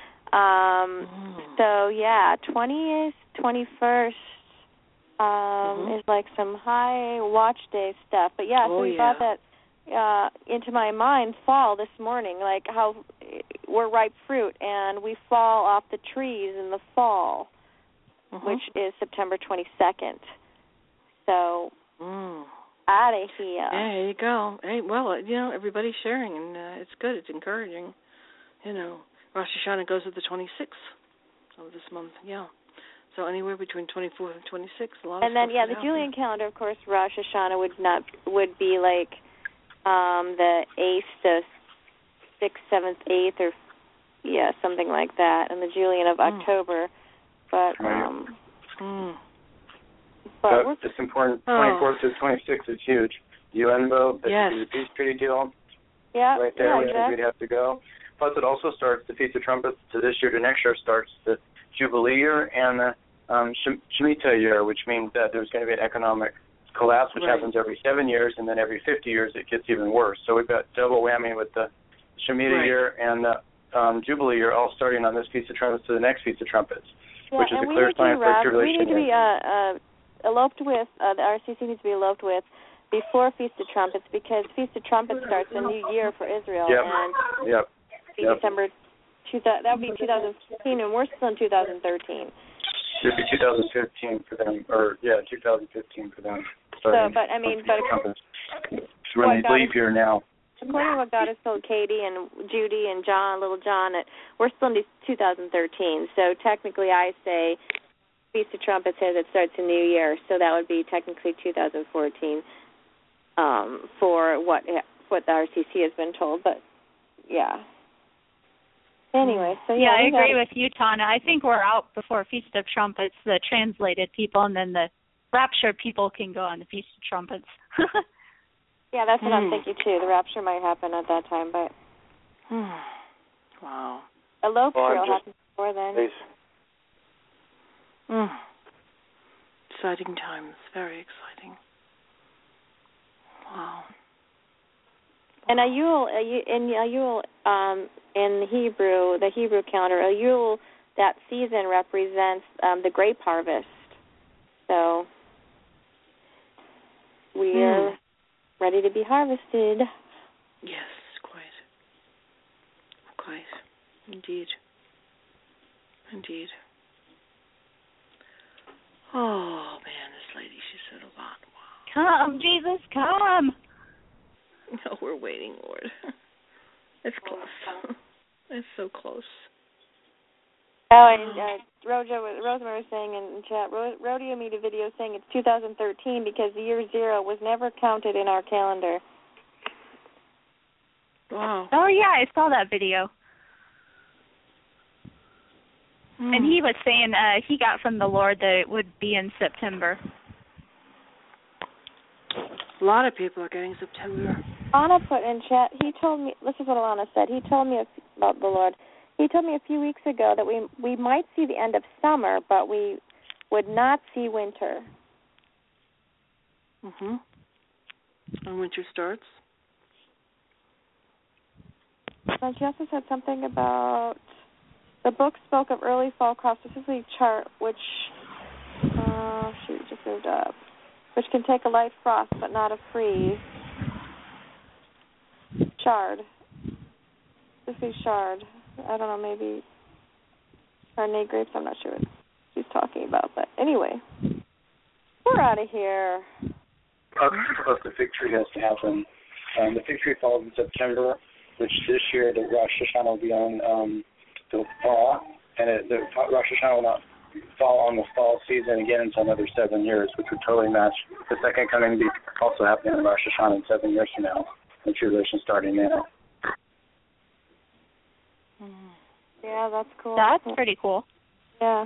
Um, Mm. So, yeah, twentieth, twenty-first um, Mhm. is like some high watch day stuff. But, yeah, so Oh, we yeah. brought that uh, into my mind fall this morning, like how we're ripe fruit and we fall off the trees in the fall, Mhm. which is September twenty-second. So, Mm. out of here. Yeah, there you go. Hey, well, you know, everybody's sharing, and uh, it's good. It's encouraging. You know, Rosh Hashanah goes at the twenty-sixth of this month. Yeah. So anywhere between twenty-fourth and twenty-sixth, a lot And of then, stuff yeah, could the happen. Julian calendar, of course, Rosh Hashanah would not would be like um, the eighth, the sixth, seventh, eighth, or yeah, something like that, and the Julian of Mm. October. But Right. um, Mm. but we're, But it's important. Oh. twenty-fourth to twenty-sixth is huge. U N vote, that Yes. should be the peace treaty deal. yeah, Right there, yeah, we think exactly. we'd have to go. Plus, it also starts the Feast of Trumpets to this year to next year starts the Jubilee year and the um, Shemitah year, which means that there's going to be an economic collapse, which Right. happens every seven years, and then every fifty years it gets even worse. So we've got double whammy with the Shemitah Right. year and the um, Jubilee year all starting on this Feast of Trumpets to the next Feast of Trumpets, Yeah, which is and a we clear need to sign be for wrapped, tribulation. We need to be year. uh, uh, eloped with, uh, the R C C needs to be eloped with before Feast of Trumpets, because Feast of Trumpets starts a new year for Israel. Yep. And Yep. Yep. December two thousand, that would be two thousand fifteen, and we're still in two thousand thirteen. It'd be two thousand fifteen for them, or yeah, two thousand fifteen for them. So, starting but I mean, on but Feast of Trumpets. So what when they God leave is- here now. according to what God has told Katie and Judy and John, little John, that we're still in two thousand thirteen. So technically, I say Feast of Trumpets says it starts a new year, so that would be technically two thousand fourteen um, for what what the R C C has been told. But yeah. Anyway, so yeah, Yeah, I we agree gotta- with you, Tana. I think we're out before Feast of Trumpets, the translated people, and then the rapture people can go on the Feast of Trumpets. Yeah, that's what I'm Hmm. thinking too. The rapture might happen at that time, but Wow. elope Well, I'm will just- happen before then. Please. Mm. Exciting times. Very exciting. Wow. And Ayul, in Ayul, um, in Hebrew, the Hebrew calendar, Ayul, that season represents um, the grape harvest. So we mm. are ready to be harvested. Yes, quite. Quite. Indeed. Indeed. Oh, man, this lady, she said a lot. Wow. Come, Jesus, come. No, we're waiting, Lord. It's close. It's so close. Oh, and uh, Rojo, Rosemary was saying in chat, Ro- Rodeo made a video saying it's two thousand thirteen because the year zero was never counted in our calendar. Wow. Oh, yeah, I saw that video. Mm. And he was saying uh, he got from the Lord that it would be in September. A lot of people are getting September. Anna put in chat, he told me, this is what Alana said, he told me about the Lord. He told me a few weeks ago that we we might see the end of summer, but we would not see winter. Mm-hmm. And winter starts? Now, Jessica said something about the book spoke of early fall crops, specifically chart, which, uh, she just moved up, which can take a light frost but not a freeze. Shard. This is shard. I don't know, maybe Chardonnay grapes. I'm not sure what she's talking about. But anyway, we're out of here. Plus, the fig tree has to happen. Um, the fig tree falls in September, which this year the Rosh Hashanah will be on um, the fall, and it, the Rosh Hashanah will not fall on the fall season again until another seven years, which would totally match the second coming be also happening in Rosh Hashanah in seven years from now, the tribulation starting now. Yeah, that's cool. That's pretty cool. Yeah.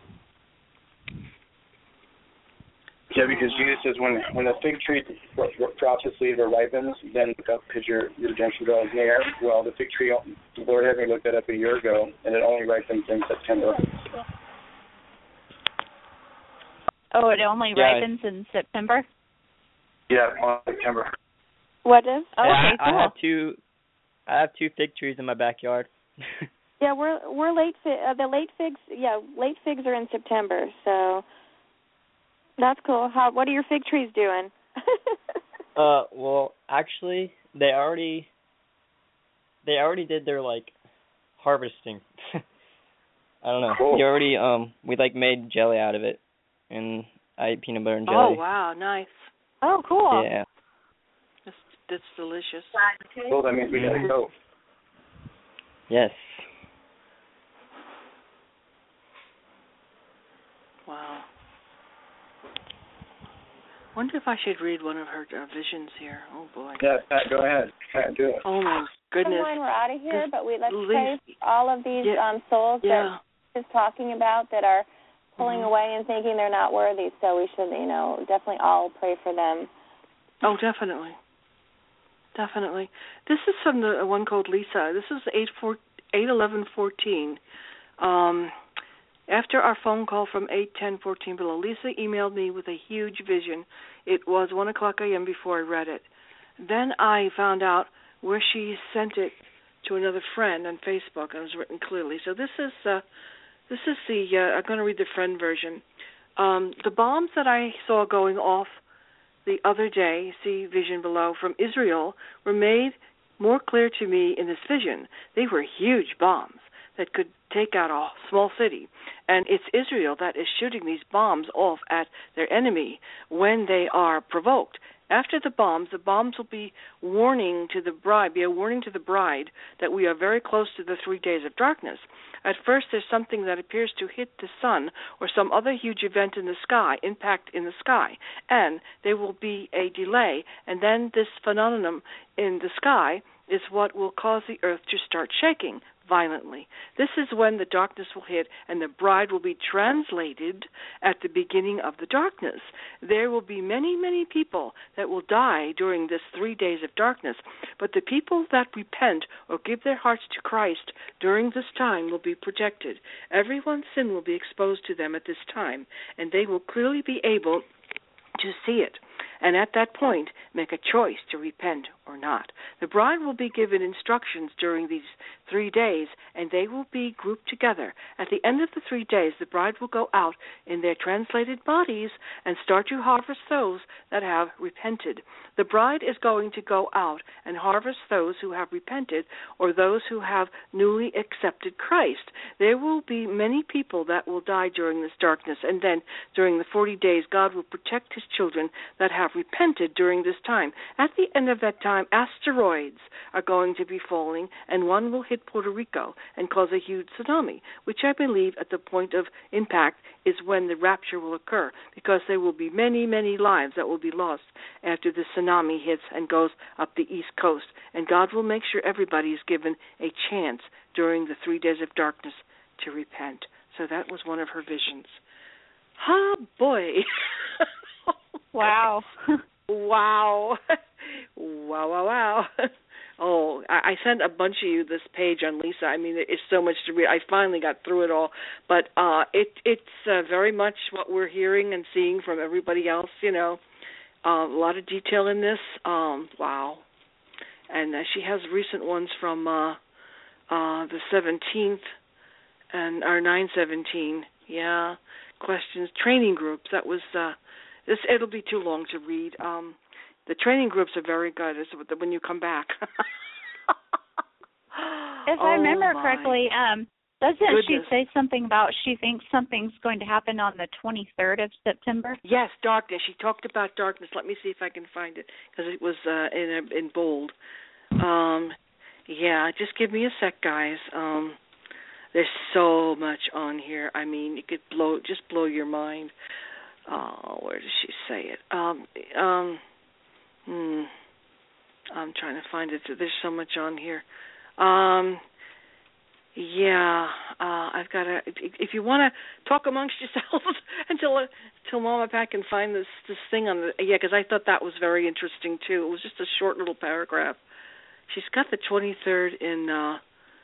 Yeah, because Jesus says when when the fig tree drops its leaves or ripens, then look up because your, your redemption draws near. Well, the fig tree, the Lord had me look that up a year ago, and it only ripens in September. Oh, it only yeah, ripens in September? Yeah, on September. What is? Oh, yeah, okay, cool. I have two. I have two fig trees in my backyard. Yeah, we're we're late. Uh, the late figs. Yeah, late figs are in September, so that's cool. How? What are your fig trees doing? uh, well, actually, they already they already did their like harvesting. I don't know. Cool. We already um we like made jelly out of it, and I ate peanut butter and jelly. Oh wow, nice. Oh, cool. Yeah. That's that's delicious. Well, that means we gotta go. Yes. Wow. Wonder if I should read one of her uh, visions here. Oh boy. Yeah, Pat, go ahead. Pat, do it. Oh my goodness. Someone, we're out of here, but we let's Least, praise all of these yeah, um, souls yeah. that is talking about that are pulling mm-hmm. away and thinking they're not worthy. So we should, you know, definitely all pray for them. Oh, definitely. Definitely. This is from the one called Lisa. This is eight four eight eleven fourteen. Um, after our phone call from eight ten fourteen below, Lisa emailed me with a huge vision. It was one o'clock a m before I read it. Then I found out where she sent it to another friend on Facebook, and it was written clearly. So this is uh, this is the uh, I'm going to read the friend version. Um, the bombs that I saw going off the other day, see vision below, from Israel, were made more clear to me in this vision. They were huge bombs that could take out a small city. And it's Israel that is shooting these bombs off at their enemy when they are provoked. After the bombs, the bombs will be warning to the bride, be a warning to the bride that we are very close to the three days of darkness. At first, there's something that appears to hit the sun or some other huge event in the sky, impact in the sky, and there will be a delay, and then this phenomenon in the sky is what will cause the earth to start shaking violently. This is when the darkness will hit and the bride will be translated at the beginning of the darkness. There will be many, many people that will die during this three days of darkness, but the people that repent or give their hearts to Christ during this time will be protected. Everyone's sin will be exposed to them at this time, and they will clearly be able to see it, and at that point make a choice to repent or not. The bride will be given instructions during these three days, and they will be grouped together. At the end of the three days, the bride will go out in their translated bodies and start to harvest those that have repented. The bride is going to go out and harvest those who have repented or those who have newly accepted Christ. There will be many people that will die during this darkness, and then during the forty days, God will protect his children that have repented during this time. At the end of that time, asteroids are going to be falling, and one will hit Puerto Rico and cause a huge tsunami, which I believe at the point of impact is when the rapture will occur, because there will be many, many lives that will be lost after the tsunami hits and goes up the East Coast. And God will make sure everybody is given a chance during the three days of darkness to repent. So that was one of her visions. Ah, boy. Wow. Wow. Wow, wow, wow. Oh, I, I sent a bunch of you this page on Lisa. I mean, it's so much to read. I finally got through it all. But uh, it, it's uh, very much what we're hearing and seeing from everybody else, you know. Uh, a lot of detail in this. Um, wow. And uh, she has recent ones from uh, uh, the seventeenth and or nine seventeen. Yeah. Questions. Training groups. That was, uh, this. It'll be too long to read. Um The training groups are very good when you come back. If oh I remember my. correctly, um, doesn't Goodness. she say something about she thinks something's going to happen on the twenty-third of September? Yes, darkness. She talked about darkness. Let me see if I can find it, because it was uh, in a, in bold. Um, yeah, just give me a sec, guys. Um, there's so much on here. I mean, it could blow, just blow your mind. Oh, where does she say it? Um, um. Hmm. I'm trying to find it. There's so much on here. Um. Yeah. Uh, I've got to. If, if you want to talk amongst yourselves until until Mama Pat can find this this thing on the. Yeah, because I thought that was very interesting too. It was just a short little paragraph. She's got the twenty-third in uh,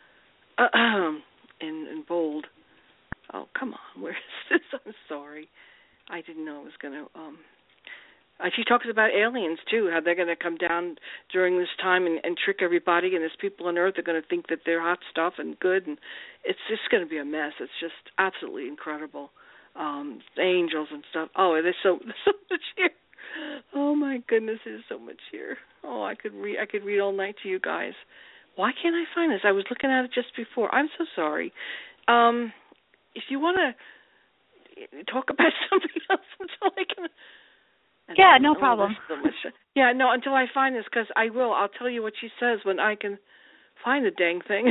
uh in in bold. Oh, come on. Where is this? I'm sorry. I didn't know it was going to. Um. Uh, she talks about aliens, too, how they're going to come down during this time and, and trick everybody, and there's people on Earth that are going to think that they're hot stuff and good, and it's just going to be a mess. It's just absolutely incredible. Um, angels and stuff. Oh, there's so, there's so much here. Oh, my goodness, there's so much here. Oh, I could read I could read all night to you guys. Why can't I find this? I was looking at it just before. I'm so sorry. Um, if you want to talk about something else until I can... And yeah, then, no oh, problem. So yeah, no, until I find this, because I will. I'll tell you what she says when I can find the dang thing.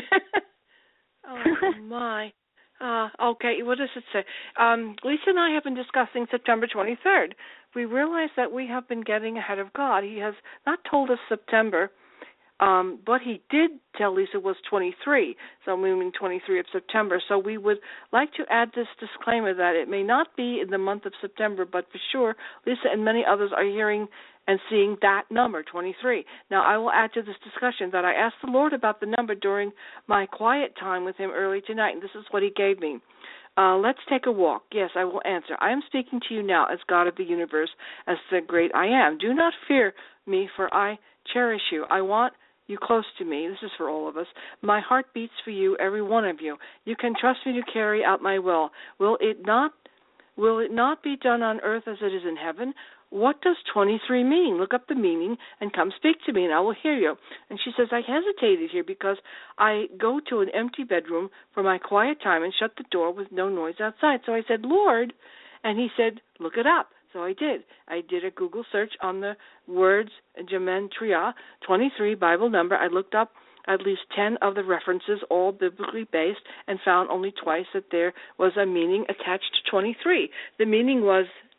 Oh, my. Uh, okay, what does it say? Um, Lisa and I have been discussing September twenty-third. We realize that we have been getting ahead of God. He has not told us September, um, but he did tell Lisa it was twenty-three, so moving twenty-three of September. So we would like to add this disclaimer that it may not be in the month of September, but for sure, Lisa and many others are hearing and seeing that number, twenty-three. Now, I will add to this discussion that I asked the Lord about the number during my quiet time with him early tonight, and this is what he gave me. Uh, let's take a walk. Yes, I will answer. I am speaking to you now as God of the universe, as the great I am. Do not fear me, for I cherish you. I want you close to me. This is for all of us. My heart beats for you, every one of you. You can trust me to carry out my will. Will it not will it not be done on earth as it is in heaven? What does twenty-three mean? Look up the meaning and come speak to me, and I will hear you. And she says, I hesitated here because I go to an empty bedroom for my quiet time and shut the door with no noise outside. So I said, Lord, and he said, look it up. So I did. I did a Google search on the words gematria, twenty-three Bible number. I looked up at least ten of the references, all biblically based, and found only twice that there was a meaning attached to twenty-three. The meaning was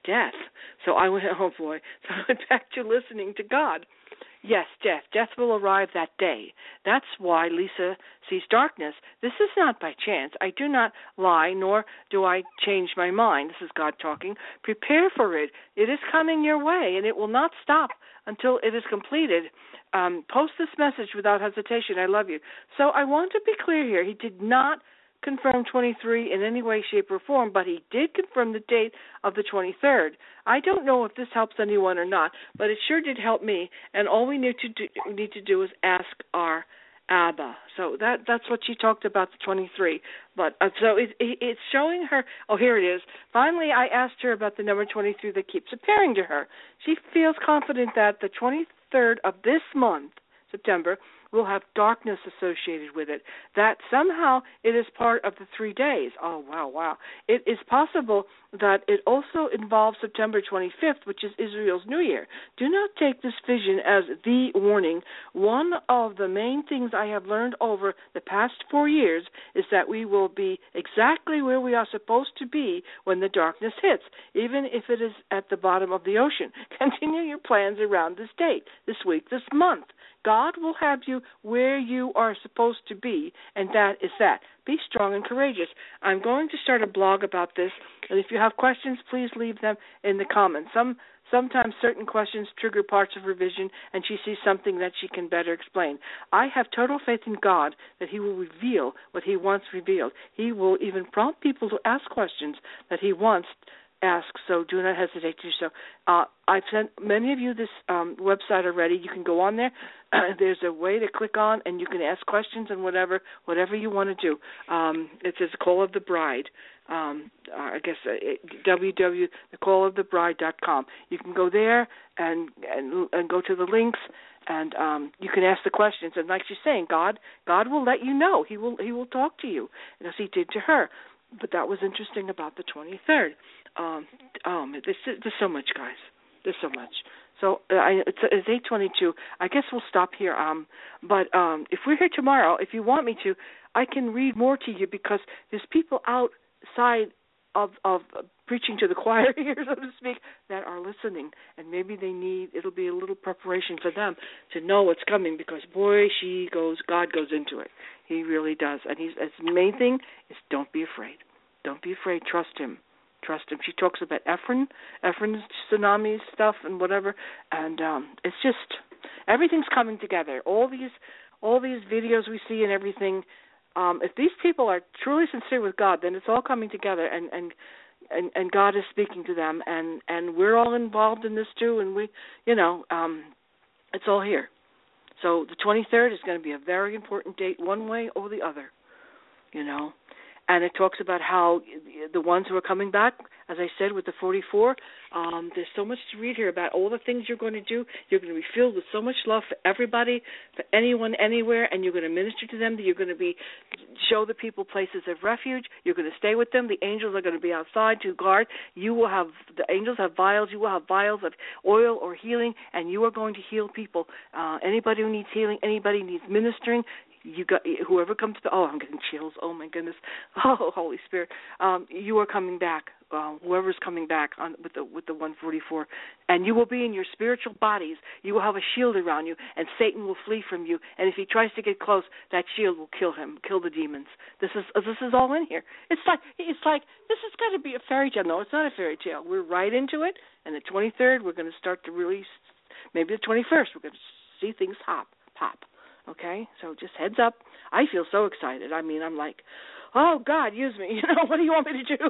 death. So I went, oh boy. So I went back to listening to God. Yes, death. Death will arrive that day. That's why Lisa sees darkness. This is not by chance. I do not lie, nor do I change my mind. This is God talking. Prepare for it. It is coming your way, and it will not stop until it is completed. Um, post this message without hesitation. I love you. So I want to be clear here. He did not confirm twenty-three in any way, shape, or form, but he did confirm the date of the twenty-third. I don't know if this helps anyone or not, but it sure did help me, and all we need to do, we need to do is ask our Abba. So that that's what she talked about, the twenty-three. But uh, so it, it, it's showing her, oh, here it is. Finally, I asked her about the number twenty-three that keeps appearing to her. She feels confident that the twenty-third of this month, September, will have darkness associated with it, that somehow it is part of the three days. Oh, wow, wow. It is possible that it also involves September twenty-fifth, which is Israel's New Year. Do not take this vision as the warning. One of the main things I have learned over the past four years is that we will be exactly where we are supposed to be when the darkness hits, even if it is at the bottom of the ocean. Continue your plans around this date, this week, this month. God will have you where you are supposed to be, and that is that. Be strong and courageous. I'm going to start a blog about this, and if you have questions, please leave them in the comments. Some Sometimes certain questions trigger parts of her vision, and she sees something that she can better explain. I have total faith in God that He will reveal what He wants revealed. He will even prompt people to ask questions that He wants ask, so do not hesitate to do so. Uh, I've sent many of you this um, website already. You can go on there. Uh, there's a way to click on, and you can ask questions and whatever, whatever you want to do. Um, it says Call of the Bride. Um, uh, I guess uh, w w w dot the call of the bride dot com. You can go there and, and and go to the links, and um, you can ask the questions. And like she's saying, God, God will let you know. He will He will talk to you, as He did to her. But that was interesting about the twenty-third. Um, um, there's, there's so much, guys. There's so much. So uh, I, it's, it's eight twenty-two. I guess we'll stop here. Um, but um, if we're here tomorrow, if you want me to, I can read more to you because there's people outside of of preaching to the choir here, so to speak, that are listening, and maybe they need. It'll be a little preparation for them to know what's coming because boy, she goes. God goes into it. He really does. And he's his main thing is don't be afraid. Don't be afraid. Trust Him. Trust Him. She talks about Ephraim, Ephraim's tsunami stuff and whatever, and um, it's just everything's coming together. All these, all these videos we see and everything. Um, if these people are truly sincere with God, then it's all coming together, and and, and, and God is speaking to them, and, and we're all involved in this too, and we, you know, um, it's all here. So the twenty-third is going to be a very important date, one way or the other, you know. And it talks about how the ones who are coming back, as I said, with the forty-four, um, there's so much to read here about all the things you're going to do. You're going to be filled with so much love for everybody, for anyone, anywhere, and you're going to minister to them. You're going to be show the people places of refuge. You're going to stay with them. The angels are going to be outside to guard. You will have, the angels have vials. You will have vials of oil or healing, and you are going to heal people. Uh, anybody who needs healing, anybody who needs ministering, you got whoever comes to. Oh, I'm getting chills. Oh my goodness. Oh, Holy Spirit. Um, you are coming back. Uh, whoever's coming back on with the with the one forty-four, and you will be in your spiritual bodies. You will have a shield around you, and Satan will flee from you. And if he tries to get close, that shield will kill him, kill the demons. This is this is all in here. It's like it's like this has got to be a fairy tale. No, it's not a fairy tale. We're right into it. And the twenty-third, we're going to start to really. Maybe the twenty-first, we're going to see things hop pop. Okay, so just heads up. I feel so excited. I mean, I'm like, oh, God, use me. You know, what do you want me to do?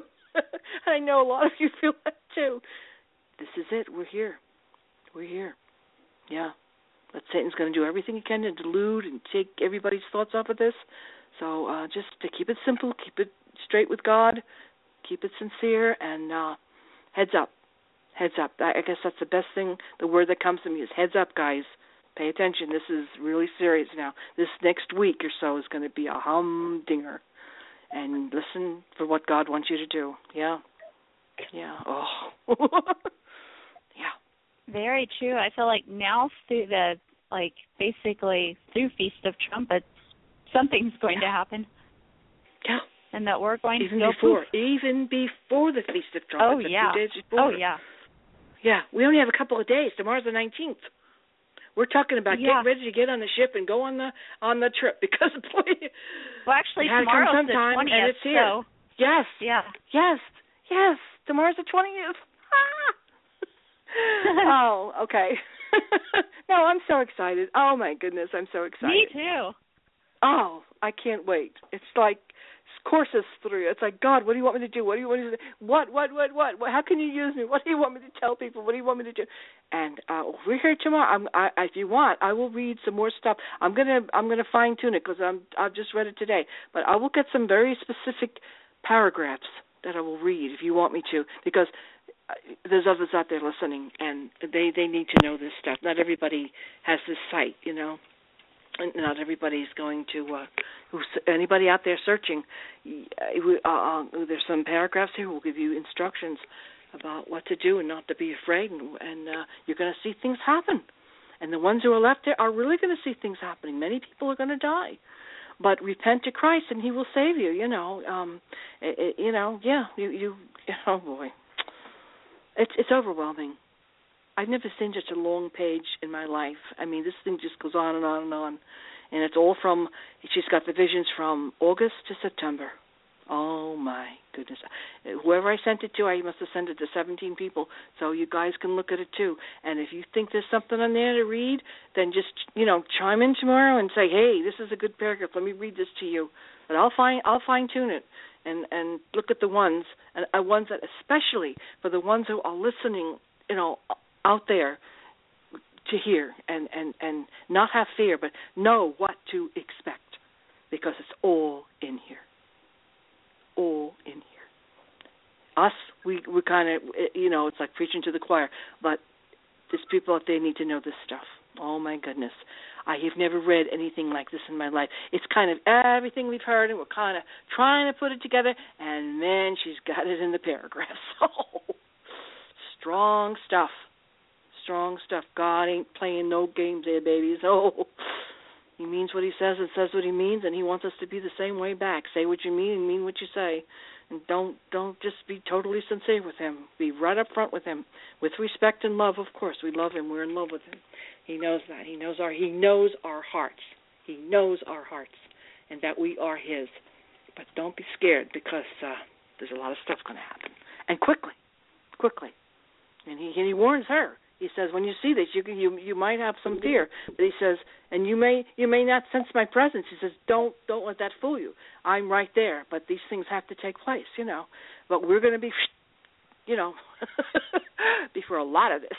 I know a lot of you feel that too. This is it. We're here. We're here. Yeah. But Satan's going to do everything he can to delude and take everybody's thoughts off of this. So uh, just to keep it simple, keep it straight with God, keep it sincere, and uh, heads up. Heads up. I guess that's the best thing. The word that comes to me is heads up, guys. Pay attention. This is really serious now. This next week or so is going to be a humdinger. And listen for what God wants you to do. Yeah. Yeah. Oh. Yeah. Very true. I feel like now through the, like, basically through Feast of Trumpets, something's going to happen. Yeah. and that we're going even to go before, poof. even before the Feast of Trumpets. Oh yeah. A few days before. Oh yeah. Yeah, we only have a couple of days. Tomorrow's the nineteenth. We're talking about yeah. getting ready to get on the ship and go on the on the trip because boy, well, actually, it tomorrow's the twentieth, and it's here. So yes. Yeah. Yes. Yes. Tomorrow's the twentieth. Oh, okay. No, I'm so excited. Oh my goodness, I'm so excited. Me too. Oh, I can't wait. It's like courses through. It's like, God, what do you want me to do? What do you want me to do? What, what, what, what? what? How can you use me? What do you want me to tell people? What do you want me to do? And uh, we're here tomorrow. I'm, I, if you want, I will read some more stuff. I'm gonna, I'm gonna fine tune it because I'm, I've just read it today. But I will get some very specific paragraphs that I will read if you want me to, because there's others out there listening, and they, they need to know this stuff. Not everybody has this sight, you know. And not everybody's going to. Uh, who's, anybody out there searching? Uh, uh, there's some paragraphs here. We'll give you instructions about what to do and not to be afraid, and, and uh, you're going to see things happen. And the ones who are left there are really going to see things happening. Many people are going to die, but repent to Christ, and He will save you. You know, um, it, it, you know, yeah, you, you, oh boy. It's it's overwhelming. I've never seen such a long page in my life. I mean, this thing just goes on and on and on. And it's all from, she's got the visions from August to September. Oh, my goodness. Whoever I sent it to, I must have sent it to seventeen people, so you guys can look at it too. And if you think there's something on there to read, then just, you know, chime in tomorrow and say, hey, this is a good paragraph. Let me read this to you. But I'll fine, I'll fine-tune it. And, and look at the ones, and uh, ones that especially for the ones who are listening, you know, out there to hear and, and, and not have fear, but know what to expect, because it's all in here. All in here. Us, we, we kind of, you know, it's like preaching to the choir, but there's people out there need to know this stuff. Oh, my goodness. I have never read anything like this in my life. It's kind of everything we've heard, and we're kind of trying to put it together, and then she's got it in the paragraphs. Oh, strong stuff. Strong stuff. God ain't playing no games there, babies. Oh, He means what He says and says what He means, and He wants us to be the same way back. Say what you mean and mean what you say. And don't don't just be totally sincere with Him. Be right up front with Him, with respect and love. Of course, we love Him. We're in love with Him. He knows that. He knows our He knows our hearts. He knows our hearts, and that we are His. But don't be scared, because uh, there's a lot of stuff going to happen, and quickly, quickly. And He and He warns her. He says, when you see this, you you you might have some fear. But He says, and you may you may not sense my presence. He says, don't don't let that fool you. I'm right there, but these things have to take place, you know. But we're going to be, you know, before a lot of this.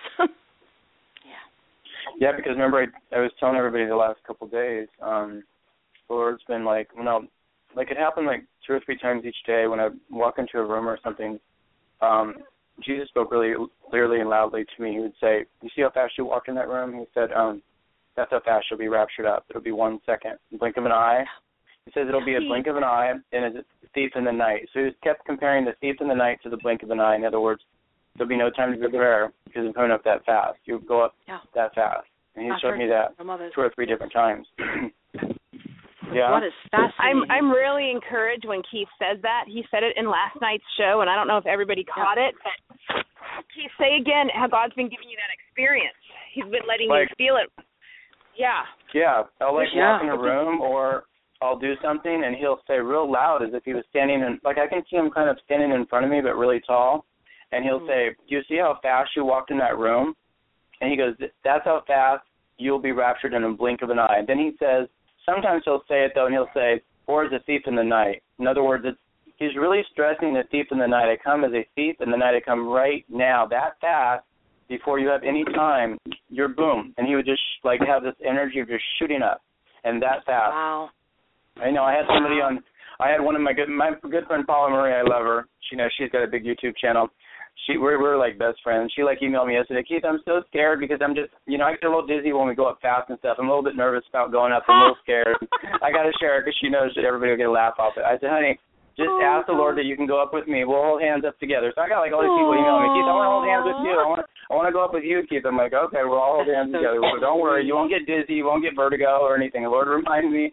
yeah. Yeah, because remember, I, I was telling everybody the last couple of days, um, the Lord's been like, you know, like it happened like two or three times each day when I walk into a room or something. Um, Jesus spoke really clearly and loudly to me. He would say, you see how fast you walked in that room? He said, um, that's how fast you'll be raptured up. It'll be one second, blink of an eye. He says it'll be a blink of an eye and a thief in the night. So he kept comparing the thief in the night to the blink of an eye. In other words, there'll be no time to prepare because it's going up that fast. You'll go up yeah. that fast. And he I've showed me that two or three different times. Yeah. What is fascinating. I'm I'm really encouraged when Keith says that. He said it in last night's show, and I don't know if everybody caught yeah. it, but Keith, say again how God's been giving you that experience. He's been letting like, you feel it. Yeah. Yeah. I'll like yeah. walk in a room, or I'll do something, and he'll say real loud as if he was standing in, like I can see him kind of standing in front of me, but really tall, and he'll mm-hmm. say, do you see how fast you walked in that room? And he goes, that's how fast you'll be raptured in a blink of an eye. And then he says, sometimes he'll say it, though, and he'll say, or as a thief in the night. In other words, it's, he's really stressing the thief in the night. I come as a thief in the night. I come right now, that fast, before you have any time, you're boom. And he would just, like, have this energy of just shooting up, and that fast. Wow. I know. I had somebody on, I had one of my good, my good friend Paula Marie, I love her. She knows she's got a big YouTube channel. She, we're, we're like best friends. She like emailed me yesterday, Keith, I'm so scared because I'm just, you know, I get a little dizzy when we go up fast and stuff. I'm a little bit nervous about going up. I'm a little scared. I got to share it because she knows that everybody will get a laugh off it. I said, honey, just oh, ask the Lord that you can go up with me. We'll hold hands up together. So I got like all these people emailing me, Keith, I want to hold hands with you. I want to, I want to go up with you, Keith. I'm like, okay, we'll all hold hands together. So don't worry. You won't get dizzy. You won't get vertigo or anything. The Lord remind me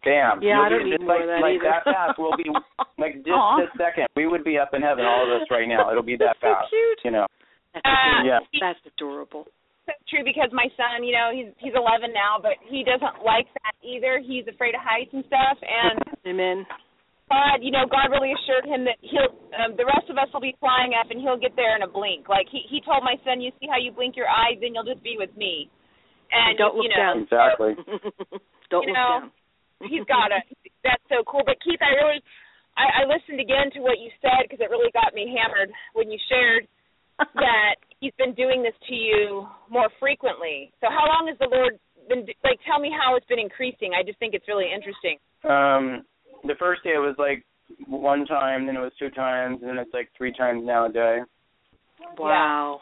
Bam. Yeah, You'll I don't be need just more like, of that like either. that fast. We'll be like just Aw. this second. We would be up in heaven, all of us right now. It'll be that That's so fast. cute. You know. That's Uh, adorable. Yeah. That's adorable. So true, because my son, you know, he's he's eleven now, but he doesn't like that either. He's afraid of heights and stuff, and Amen. God, you know, God really assured him that he'll, um, the rest of us will be flying up, and he'll get there in a blink. Like he he told my son, you see how you blink your eyes, then you'll just be with me. And don't look you know, down. Exactly. Don't you look know, down. he's got it. That's so cool. But Keith, I really, I, I listened again to what you said because it really got me hammered when you shared that he's been doing this to you more frequently. So how long has the Lord been, like, tell me how it's been increasing. I just think it's really interesting. Um, the first day it was like one time, then it was two times, and then it's like three times now a day. Wow.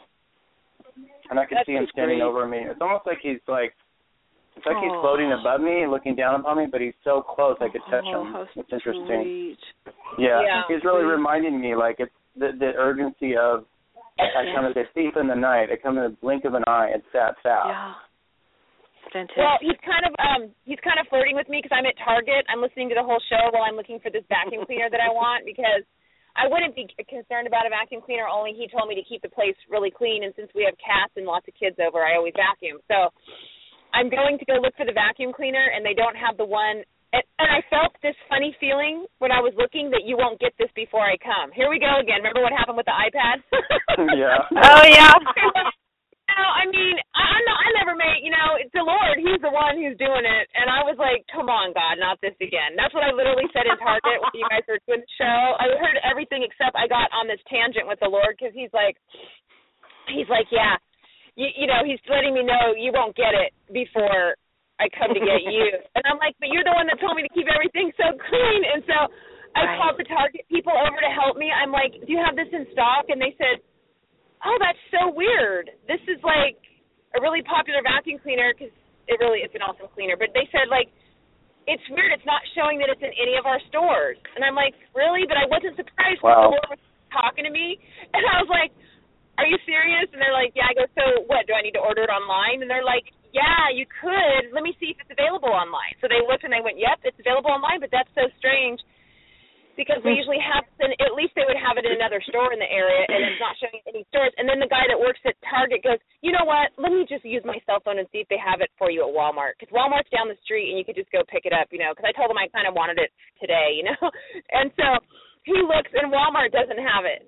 And I can That's see him standing great. over me. It's almost like he's like, it's like he's Oh. floating above me and looking down upon me, but he's so close I could touch Oh, him. how It's interesting. sweet. Yeah. Yeah. He's really reminding me, like, it's the, the urgency of, I come as a thief in the night. I come in a blink of an eye. It's that fast. Yeah. Fantastic. Well, he's kind of um he's kind of flirting with me because I'm at Target. I'm listening to the whole show while I'm looking for this vacuum cleaner that I want, because I wouldn't be concerned about a vacuum cleaner, only he told me to keep the place really clean, and since we have cats and lots of kids over, I always vacuum. So I'm going to go look for the vacuum cleaner, and they don't have the one. And, and I felt this funny feeling when I was looking that you won't get this before I come. Here we go again. Remember what happened with the iPad? Yeah. Oh yeah. No, I mean, I, I'm not, I never made, you know, it's the Lord. He's the one who's doing it. And I was like, come on, God, not this again. That's what I literally said in Target when you guys were doing the show. I heard everything except I got on this tangent with the Lord, because he's like, he's like, yeah, you, you know, he's letting me know you won't get it before I come to get you. And I'm like, but you're the one that told me to keep everything so clean. And so I Right. called the Target people over to help me. I'm like, do you have this in stock? And they said, oh, that's so weird. This is like a really popular vacuum cleaner, because it really it's an awesome cleaner. But they said, like, it's weird. It's not showing that it's in any of our stores. And I'm like, really? But I wasn't surprised because Wow. the Lord was talking to me. And I was like, are you serious? And they're like, yeah. I go, so what, do I need to order it online? And they're like, yeah, you could. Let me see if it's available online. So they looked and they went, yep, it's available online, but that's so strange. Because we usually have, at least they would have it in another store in the area, and it's not showing any stores. And then the guy that works at Target goes, you know what, let me just use my cell phone and see if they have it for you at Walmart. Because Walmart's down the street, and you could just go pick it up, you know, because I told him I kind of wanted it today, you know. And so he looks, and Walmart doesn't have it.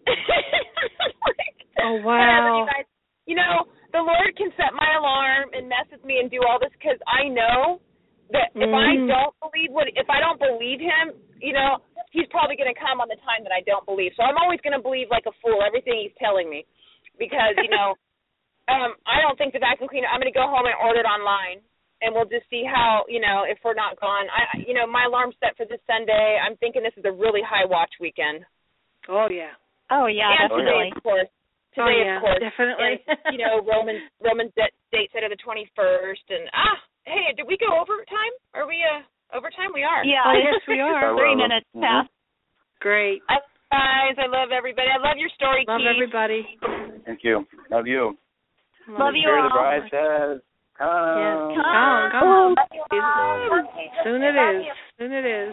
Like, oh, whatever, you wow. guys. You know, the Lord can set my alarm and mess with me and do all this, because I know that if Mm. I don't believe what, if I don't believe him, you know, he's probably going to come on the time that I don't believe. So I'm always going to believe like a fool everything he's telling me, because, you know, um, I don't think the vacuum cleaner, I'm going to go home and order it online, and we'll just see how, you know, if we're not gone. I, you know, my alarm's set for this Sunday. I'm thinking this is a really high watch weekend. Oh, yeah. Oh yeah, And today, definitely. of course. Oh, Today, yeah, of course. definitely. And, you know, Roman Roman date set of the twenty-first. And, ah, hey, did we go overtime? Are we uh, overtime? We are. Yeah. Oh, yes, we are. Three minutes past. Great. I, guys, I love everybody. I love your story, Love Keith. everybody. Thank you. Love you. Love you Hear all. the bride says, come. Yes. Come, come. Come. Soon it is. Soon it is.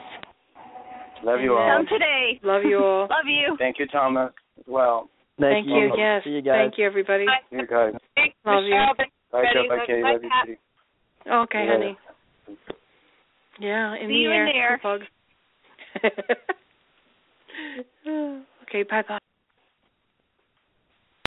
Love you all. Come today. Love you all. Love you. Thank you, Thomas, as well. Thank you. you. Yes. See you guys. Thank you, everybody. Bye. You guys. Thanks, Love you. Michelle. Thanks, Bye, everybody. Jeff. Bye, Katie. Love Love you, Pat. Katie. Okay, Yeah. honey. Yeah, in See the you air. in there. Bug. Okay, bye-bye.